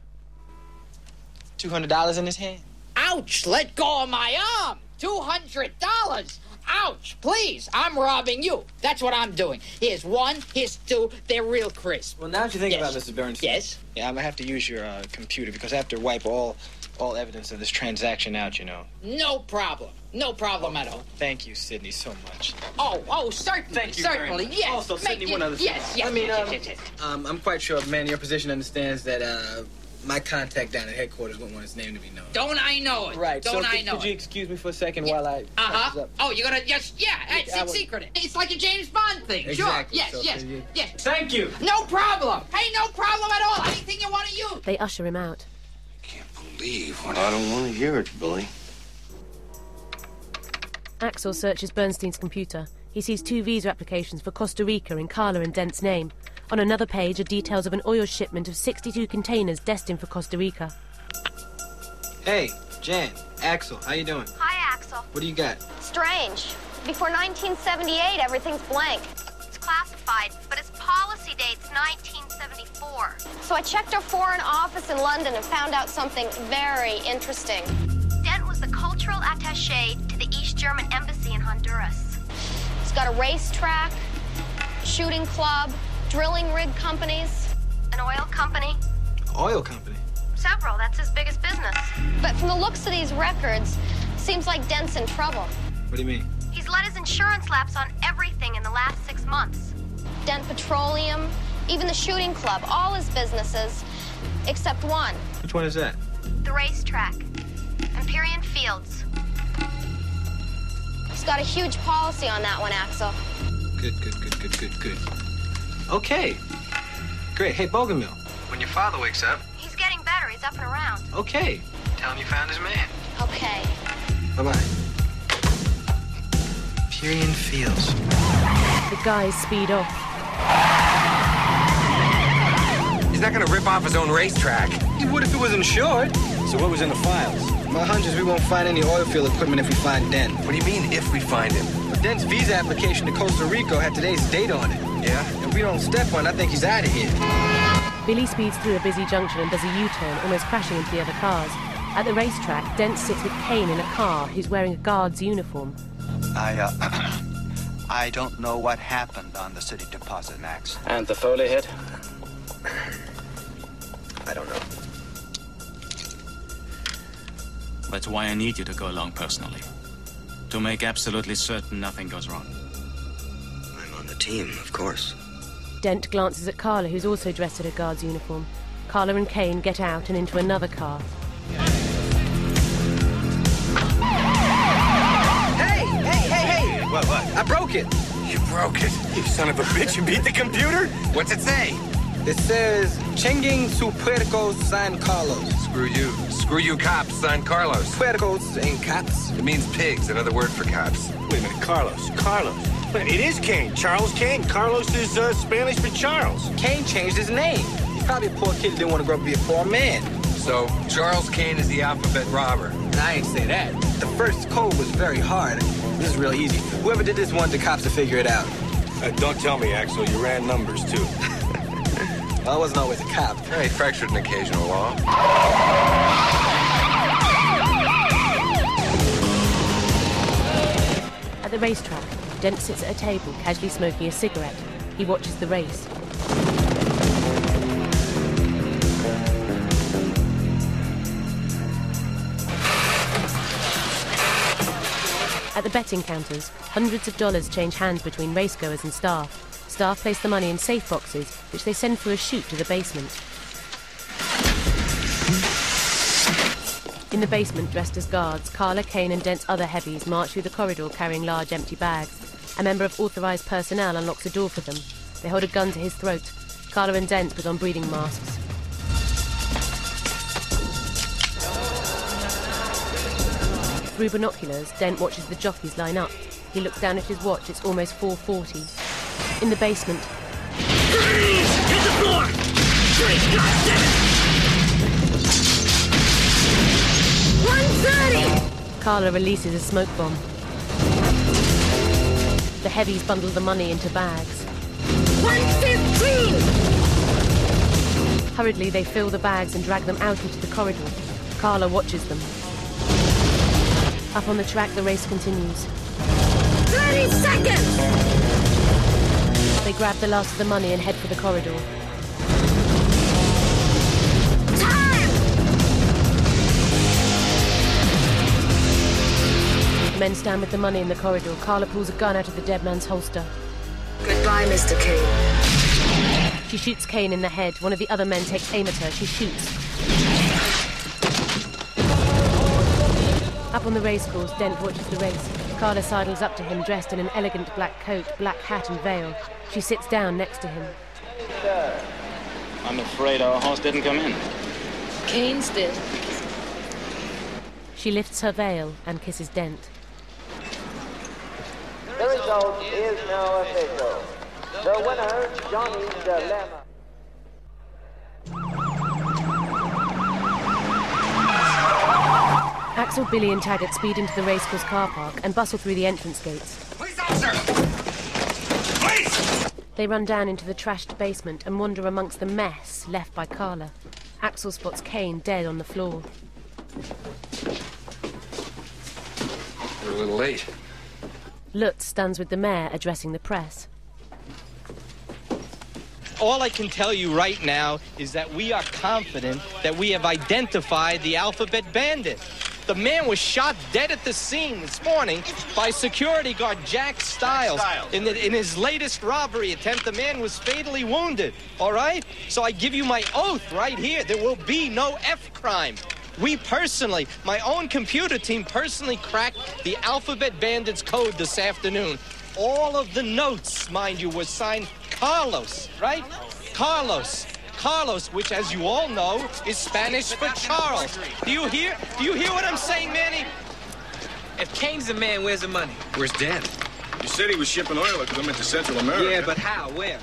two hundred dollars in his hand? Ouch! Let go of my arm! two hundred dollars! ouch, please. I'm robbing you. That's what I'm doing. Here's one, here's two. They're real crisp. Well, now that you think Yes. about it, Missus Bernstein. Yes? Yeah, I'm gonna have to use your uh, computer because I have to wipe all all evidence of this transaction out, you know. No problem. No problem at all. Thank you, Sidney, so much. Oh, oh, certainly. Thank you certainly. very much. Yes. Also, Make Sidney, it- one other thing. Yes, yes, I mean, yes, um, yes, yes, yes. Um, I'm quite sure, man, your position understands that uh, my contact down at headquarters wouldn't want his name to be known. Don't I know it? Right. Don't so I could, know could you it? excuse me for a second while I... Uh-huh. Oh, you're gonna just, yeah, it's, I it's would- secret. It's like a James Bond thing. Exactly. Sure. Yes, So yes, could you- yes. Thank you. No problem. Hey, no problem at all. Anything you want to use. They usher him out. Leave. I don't want to hear it, Billy. Axel searches Bernstein's computer. He sees two visa applications for Costa Rica in Carla and Dent's name. On another page are details of an oil shipment of sixty-two containers destined for Costa Rica. Hey, Jan, Axel, how you doing? Hi, Axel. What do you got? Strange. Before nineteen seventy-eight, everything's blank. It's classified, but its policy date's nineteen seventy-four. So I checked our foreign office in London and found out something very interesting. Dent was the cultural attaché to the East German embassy in Honduras. He's got a racetrack, shooting club, drilling rig companies, an oil company. Oil company. Several, that's his biggest business. But from the looks of these records, seems like Dent's in trouble. What do you mean? He's let his insurance lapse on everything in the last six months. Dent Petroleum, even the shooting club, all his businesses, except one, Which one is that? the racetrack, Empyrean Fields. He's got a huge policy on that one, Axel. Good, good, good, good, good, good. Okay. Great. Hey, Bogomil, when your father wakes up, He's getting better, he's up and around. okay, tell him you found his man. Okay. Bye-bye. Empyrean Fields. The guys speed off. He's not gonna rip off his own racetrack. He would if it was insured. So what was in the files? My hunch is we won't find any oil field equipment if we find Dent. What do you mean, if we find him? Well, Dent's visa application to Costa Rica had today's date on it. Yeah? If we don't step on, I think he's out of here. Billy speeds through a busy junction and does a U-turn, almost crashing into the other cars. At the racetrack, Dent sits with Kane in a car who's wearing a guard's uniform. I, uh, I don't know what happened on the city deposit, Max. And the Foley hit? I don't know. That's why I need you to go along personally. To make absolutely certain nothing goes wrong. I'm on the team, of course. Dent glances at Carla, who's also dressed in a guard's uniform. Carla and Kane get out and into another car. Hey, hey, hey, hey! What, what? I broke it. You broke it. You son of a bitch. You beat the computer? What's it say? It says, Chenging su Puerto San Carlos. Screw you. Screw you, cops. San Carlos. Puercos ain't cops. It means pigs, another word for cops. Wait a minute, Carlos. Carlos. Wait, it is Kane. Charles Kane. Carlos is uh, Spanish for Charles. Kane changed his name. He's probably a poor kid who didn't want to grow up to be a poor man. So, Charles Kane is the alphabet robber. I ain't say that. The first code was very hard. This is real easy. Whoever did this wanted the cops to figure it out. Uh, don't tell me, Axel. You ran numbers, too. Well, I wasn't always a cop. Yeah, he fractured an occasional law. At the racetrack, Dent sits at a table, casually smoking a cigarette. He watches the race. At the betting counters, hundreds of dollars change hands between racegoers and staff. Staff place the money in safe boxes, which they send through a chute to the basement. In the basement, dressed as guards, Carla, Kane and Dent's other heavies march through the corridor carrying large empty bags. A member of authorised personnel unlocks a door for them. They hold a gun to his throat. Carla and Dent put on breathing masks. Through binoculars, Dent watches the jockeys line up. He looks down at his watch. It's almost four forty. In the basement... Freeze! Hit the floor! Freeze, goddammit! one thirty! Carla releases a smoke bomb. The heavies bundle the money into bags. one fifteen! Hurriedly, they fill the bags and drag them out into the corridor. Carla watches them. Up on the track, the race continues. thirty seconds! They grab the last of the money and head for the corridor. The men stand with the money in the corridor. Carla pulls a gun out of the dead man's holster. Goodbye, Mister Kane. She shoots Kane in the head. One of the other men takes aim at her. She shoots. Up on the racecourse, Dent watches the race. Carla sidles up to him, dressed in an elegant black coat, black hat and veil. She sits down next to him. I'm afraid our horse didn't come in. Kane's dead. She lifts her veil and kisses Dent. The result is now official. The winner, Johnny's Dilemma. Axel, Billy and Taggart speed into the racecourse car park and bustle through the entrance gates. Police officer! Police! They run down into the trashed basement and wander amongst the mess left by Carla. Axel spots Kane dead on the floor. We're a little late. Lutz stands with the mayor addressing the press. All I can tell you right now is that we are confident that we have identified the Alphabet Bandit. The man was shot dead at the scene this morning by security guard Jack Stiles. In, the, in his latest robbery attempt, the man was fatally wounded, all right? So I give you my oath right here, there will be no F crime. We personally, my own computer team personally cracked the Alphabet Bandit's code this afternoon. All of the notes, mind you, were signed Carlos, right? Carlos. Carlos, which, as you all know, is Spanish for Charles. Do you hear? Do you hear what I'm saying, Manny? If Kane's the man, where's the money? Where's Dent? You said he was shipping oil to them into Central America. Yeah, but how? Where?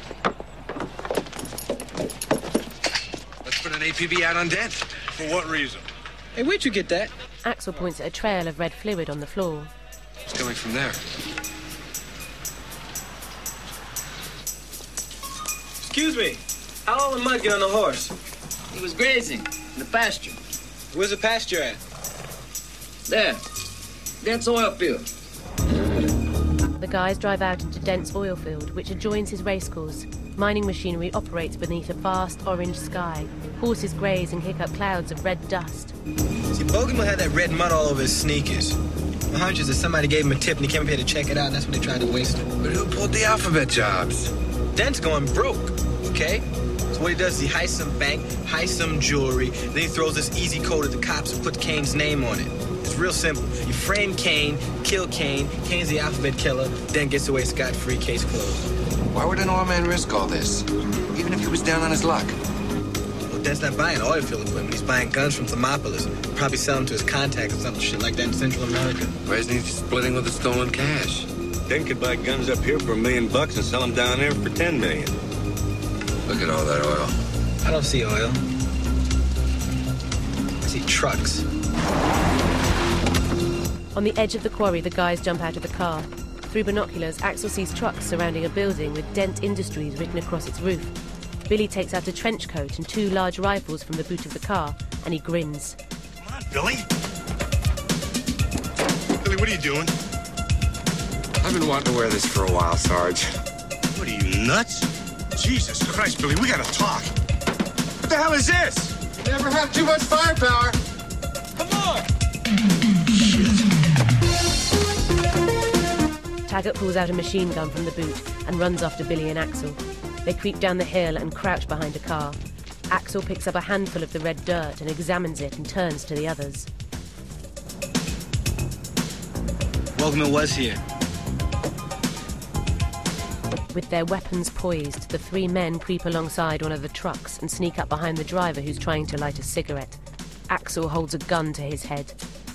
Let's put an A P B out on Dent. For what reason? Hey, where'd you get that? Axel points at a trail of red fluid on the floor. It's coming from there. Excuse me. How old Mud get on the horse? He was grazing in the pasture. Where's the pasture at? There. Dent's oil field. The guys drive out into Dent's oil field, which adjoins his racecourse. Mining machinery operates beneath a vast orange sky. Horses graze and kick up clouds of red dust. See, Bogeyman had that red mud all over his sneakers. My hunch is that somebody gave him a tip and he came up here to check it out, and that's when they tried to waste it. But who pulled the Alphabet jobs? Dent's going broke, okay? So what he does is he heists some bank, heists some jewelry, then he throws this easy code at the cops and puts Kane's name on it. It's real simple. You frame Kane, kill Kane, Kane's the Alphabet killer, then gets away scot-free, case closed. Why would an oil man risk all this? Even if he was down on his luck? Well, Dent's not buying oil field equipment. He's buying guns from Thermopolis. Probably selling to his contacts or some shit like that in Central America. Why isn't he splitting with the stolen cash? Dent could buy guns up here for a million bucks and sell them down there for ten million. Look at all that oil. I don't see oil. I see trucks. On the edge of the quarry, the guys jump out of the car. Through binoculars, Axel sees trucks surrounding a building with Dent Industries written across its roof. Billy takes out a trench coat and two large rifles from the boot of the car, and he grins. Come on, Billy. Billy, what are you doing? I've been wanting to wear this for a while, Sarge. What are you, nuts? Jesus Christ, Billy, we gotta talk. What the hell is this? You never have too much firepower. Come on! Taggart pulls out a machine gun from the boot and runs after Billy and Axel. They creep down the hill and crouch behind a car. Axel picks up a handful of the red dirt and examines it and turns to the others. Welcome was here. With their weapons poised, the three men creep alongside one of the trucks and sneak up behind the driver who's trying to light a cigarette. Axel holds a gun to his head.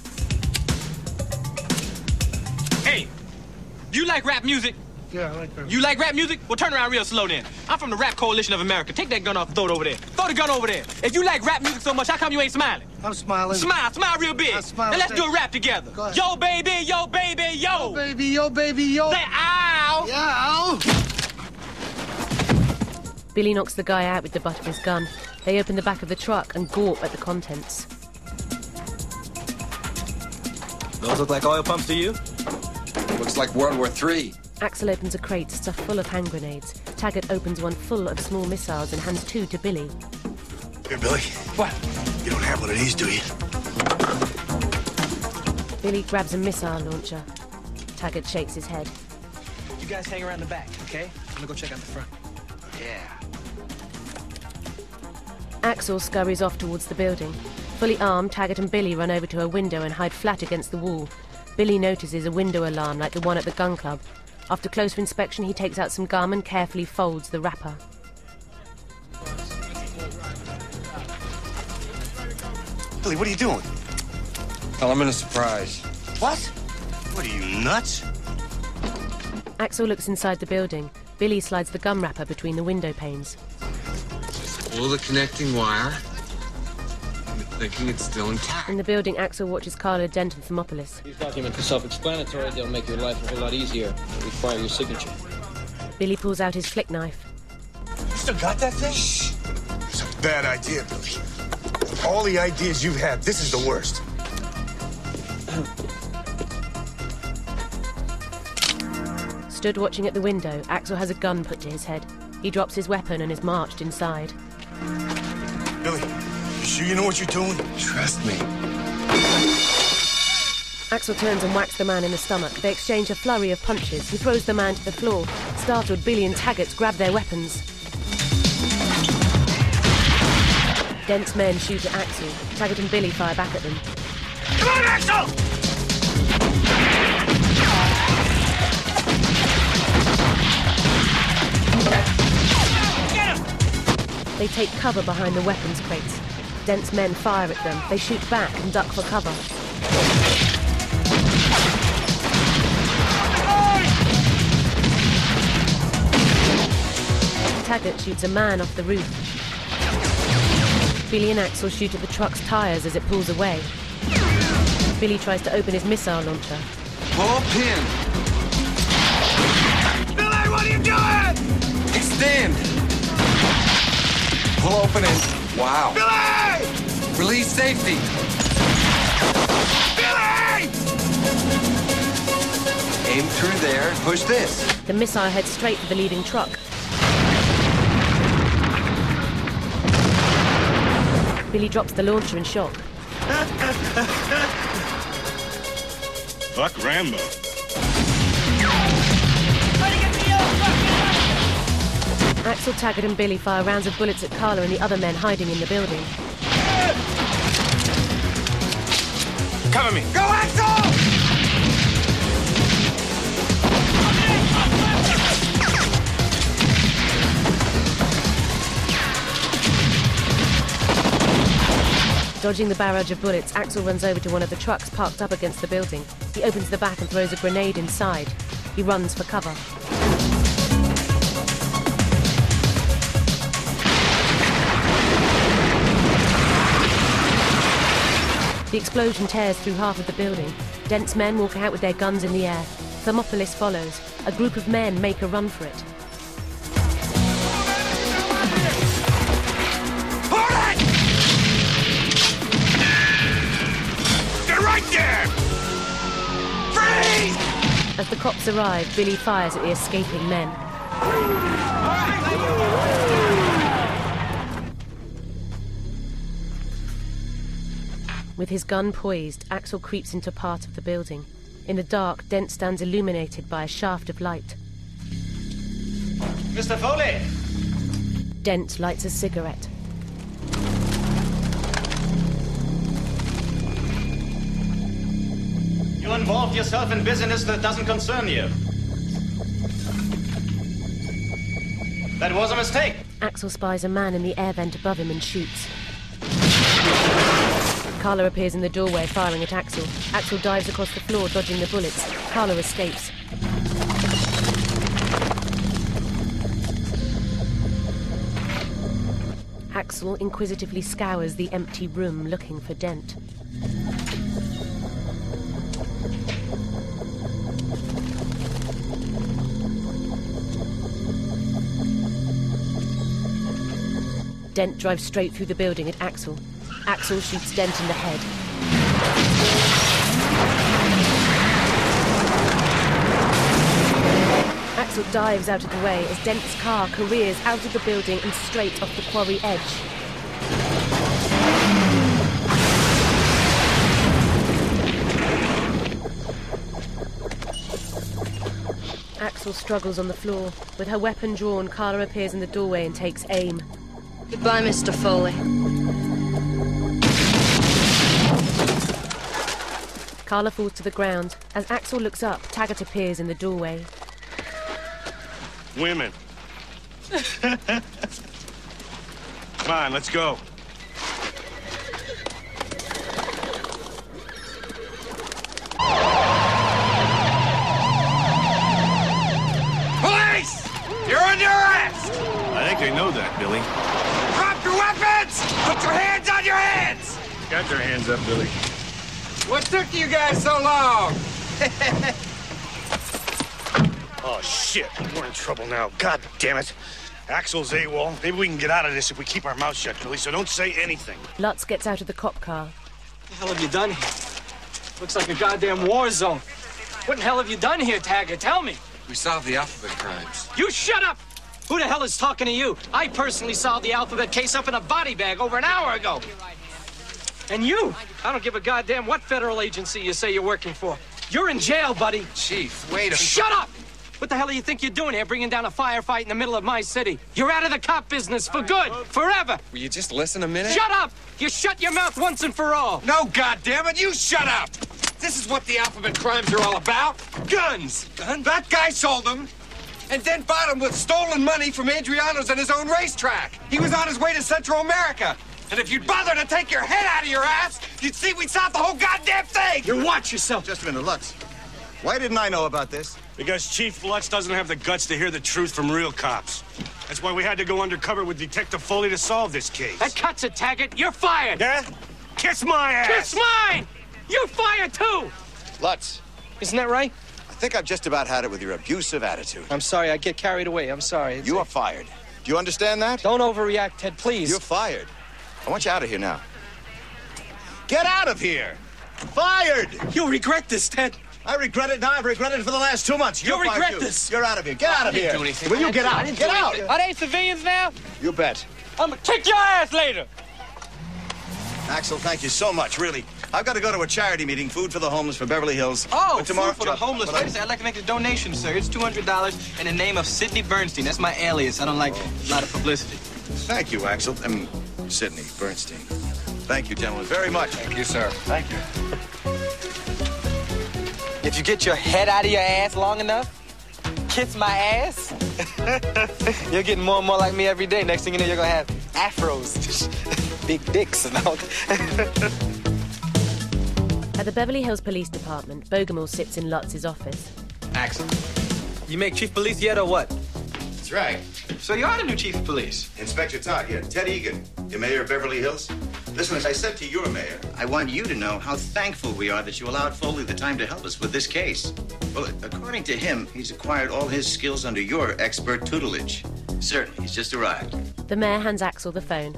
Hey, do you like rap music? Yeah, I like rap. You like rap music? Well, turn around real slow then. I'm from the Rap Coalition of America. Take that gun off and throw it over there. Throw the gun over there. If you like rap music so much, how come you ain't smiling? I'm smiling. Smile, smile real big. I'm smiling. Now let's do a rap together. Yo, baby, yo, baby, yo. Yo, baby, yo, baby, yo. Say ow. Yeah, ow. Billy knocks the guy out with the butt of his gun. They open the back of the truck and gawp at the contents. Those look like oil pumps to you? Looks like World War Three. Axel opens a crate stuffed full of hand grenades. Taggart opens one full of small missiles and hands two to Billy. Here, Billy. What? You don't have one of these, do you? Billy grabs a missile launcher. Taggart shakes his head. You guys hang around the back, okay? I'm gonna go check out the front. Yeah. Axel scurries off towards the building. Fully armed, Taggart and Billy run over to a window and hide flat against the wall. Billy notices a window alarm like the one at the gun club. After closer inspection, he takes out some gum and carefully folds the wrapper. Billy, what are you doing? Tell him in a surprise. What? What are you, nuts? Axel looks inside the building. Billy slides the gum wrapper between the window panes. Pull the connecting wire. I'm thinking it's still intact. In the building, Axel watches Carla Dent and Thermopolis. These documents are self-explanatory. They'll make your life a whole lot easier. They require your signature. Billy pulls out his flick knife. You still got that thing? Shh. It's a bad idea, Billy. Of all the ideas you've had, this is the worst. Stood watching at the window, Axel has a gun put to his head. He drops his weapon and is marched inside. Billy, you sure you know what you're doing? Trust me. Axel turns and whacks the man in the stomach. They exchange a flurry of punches. He throws the man to the floor. Startled, Billy and Taggart grab their weapons. Dent's men shoot at Axel. Taggart and Billy fire back at them. Come on, Axel! They take cover behind the weapons crates. Dent's men fire at them. They shoot back and duck for cover. Taggart shoots a man off the roof. Billy and Axel shoot at the truck's tires as it pulls away. Billy tries to open his missile launcher. Pull pin. Billy, what are you doing? Extend. Pull open and... Wow. Billy! Release safety. Billy! Aim through there and push this. The missile heads straight for the leading truck. Billy drops the launcher in shock. Fuck Rambo. Axel, Taggart and Billy fire rounds of bullets at Carla and the other men hiding in the building. Cover me. Go, Axel! Dodging the barrage of bullets, Axel runs over to one of the trucks parked up against the building. He opens the back and throws a grenade inside. He runs for cover. The explosion tears through half of the building. Dent's men walk out with their guns in the air. Thermopolis follows. A group of men make a run for it. Right there! Freeze! As the cops arrive, Billy fires at the escaping men. With his gun poised, Axel creeps into part of the building. In the dark, Dent stands illuminated by a shaft of light. Mister Foley! Dent lights a cigarette. You involved yourself in business that doesn't concern you. That was a mistake. Axel spies a man in the air vent above him and shoots. Carla appears in the doorway, firing at Axel. Axel dives across the floor, dodging the bullets. Carla escapes. Axel inquisitively scours the empty room, looking for Dent. Dent drives straight through the building at Axel. Axel shoots Dent in the head. dives out of the way as Dent's car careers out of the building and straight off the quarry edge. Axel struggles on the floor. With her weapon drawn, Carla appears in the doorway and takes aim. Goodbye, Mister Foley. Carla falls to the ground. As Axel looks up, Taggart appears in the doorway. Women. Come on, let's go. Police! You're under arrest! I think they know that, Billy. Drop your weapons! Put your hands on your heads! Got your hands up, Billy. What took you guys so long? Oh, shit. We're in trouble now. God damn it. Axel's AWOL. Maybe we can get out of this if we keep our mouths shut, Billy, so don't say anything. Lutz gets out of the cop car. What the hell have you done here? Looks like a goddamn war zone. What the hell have you done here, Taggart? Tell me. We solved the Alphabet crimes. You shut up! Who the hell is talking to you? I personally solved the Alphabet case up in a body bag over an hour ago. And you? I don't give a goddamn what federal agency you say you're working for. You're in jail, buddy. Chief, wait a... Shut up! What the hell do you think you're doing here, bringing down a firefight in the middle of my city? You're out of the cop business for good, forever. Will you just listen a minute? Shut up! You shut your mouth once and for all. No, goddammit, you shut up! This is what the Alphabet crimes are all about. Guns! Guns? That guy sold them, and then bought them with stolen money from Adriano's on his own racetrack. He was on his way to Central America. And if you'd bother to take your head out of your ass, you'd see we'd solve the whole goddamn thing! You watch yourself! Just a minute, Lutz. Why didn't I know about this? Because Chief Lutz doesn't have the guts to hear the truth from real cops. That's why we had to go undercover with Detective Foley to solve this case. That cuts it, Taggart. You're fired. Yeah? Kiss my ass! Kiss mine! You're fired, too! Lutz. Isn't that right? I think I've just about had it with your abusive attitude. I'm sorry. I get carried away. I'm sorry. It's you a... are fired. Do you understand that? Don't overreact, Ted, please. You're fired. I want you out of here now. Get out of here! Fired! You'll regret this, Ted. I regret it now. I've regretted it for the last two months. You'll You're regret fired, this. You're out of here. Get out of I didn't here. do anything. Will you get I out? didn't Get do out. anything. Are they civilians now? You bet. I'm gonna kick your ass later. Axel, thank you so much, really. I've got to go to a charity meeting, Food for the Homeless for Beverly Hills. Oh, But tomorrow, food for the homeless. Wait a second, I'd like to make a donation, sir. It's two hundred dollars in the name of Sidney Bernstein. That's my alias. I don't like a lot of publicity. Thank you, Axel. Um, Sidney Bernstein. Thank you, gentlemen, very much. Thank you, sir. Thank you. If you get your head out of your ass long enough, kiss my ass, you're getting more and more like me every day. Next thing you know, you're gonna have afros, big dicks and all. At the Beverly Hills Police Department, Bogomil sits in Lutz's office. Axel, you make chief of police yet or what? That's right. So you are the new chief of police. Inspector Todd, yeah. Ted Egan, the mayor of Beverly Hills. Listen, as I said to your mayor, I want you to know how thankful we are that you allowed Foley the time to help us with this case. Well, according to him, he's acquired all his skills under your expert tutelage. Certainly, he's just arrived. The mayor hands Axel the phone.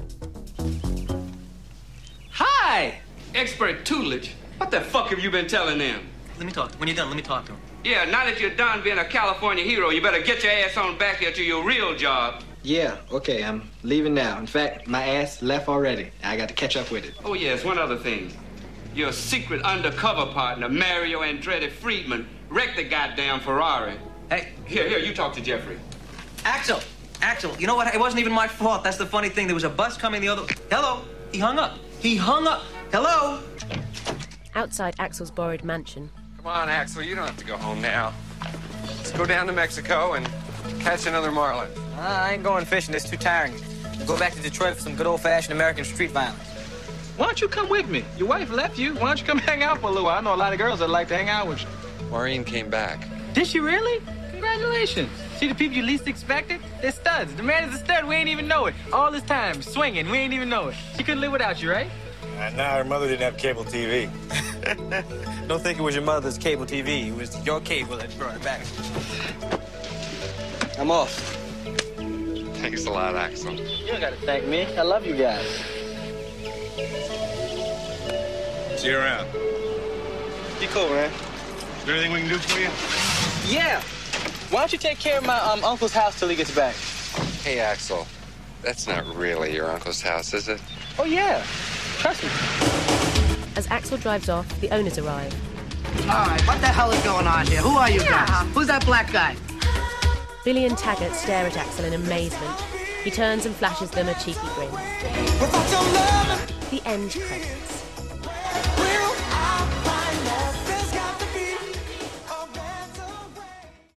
Hi! Expert tutelage. What the fuck have you been telling them? Let me talk. When you're done, let me talk to him. Yeah, now that you're done being a California hero, you better get your ass on back here to your real job. Yeah, okay, I'm leaving now. In fact, my ass left already. I got to catch up with it. Oh, yes, one other thing. Your secret undercover partner, Mario Andretti Friedman, wrecked the goddamn Ferrari. Hey. Here, here, you talk to Jeffrey. Axel, Axel, you know what? It wasn't even my fault. That's the funny thing. There was a bus coming the other... Hello? He hung up. He hung up. Hello? Outside Axel's borrowed mansion. Come on, Axel, you don't have to go home now. Let's go down to Mexico and catch another marlin. Uh, I ain't going fishing. It's too tiring. Go back to Detroit for some good old-fashioned American street violence. Why don't you come with me? Your wife left you. Why don't you come hang out for a little while? I know a lot of girls that like to hang out with you. Maureen came back. Did she really? Congratulations. See the people you least expected? They're studs. The man is a stud. We ain't even know it. All this time, swinging. We ain't even know it. She couldn't live without you, right? And now her mother didn't have cable T V. Don't think it was your mother's cable T V. It was your cable that brought it back. I'm off. Thanks a lot, Axel. You don't gotta thank me. I love you guys. See you around. Be cool, man. Is there anything we can do for you? Yeah. Why don't you take care of my um, uncle's house till he gets back? Hey, Axel, that's not really your uncle's house, is it? Oh, yeah. Trust me. As Axel drives off, the owners arrive. All right, what the hell is going on here? Who are you Yeah. guys? Who's that black guy? Billy and Taggart stare at Axel in amazement. He turns and flashes them a cheeky grin. The end credits.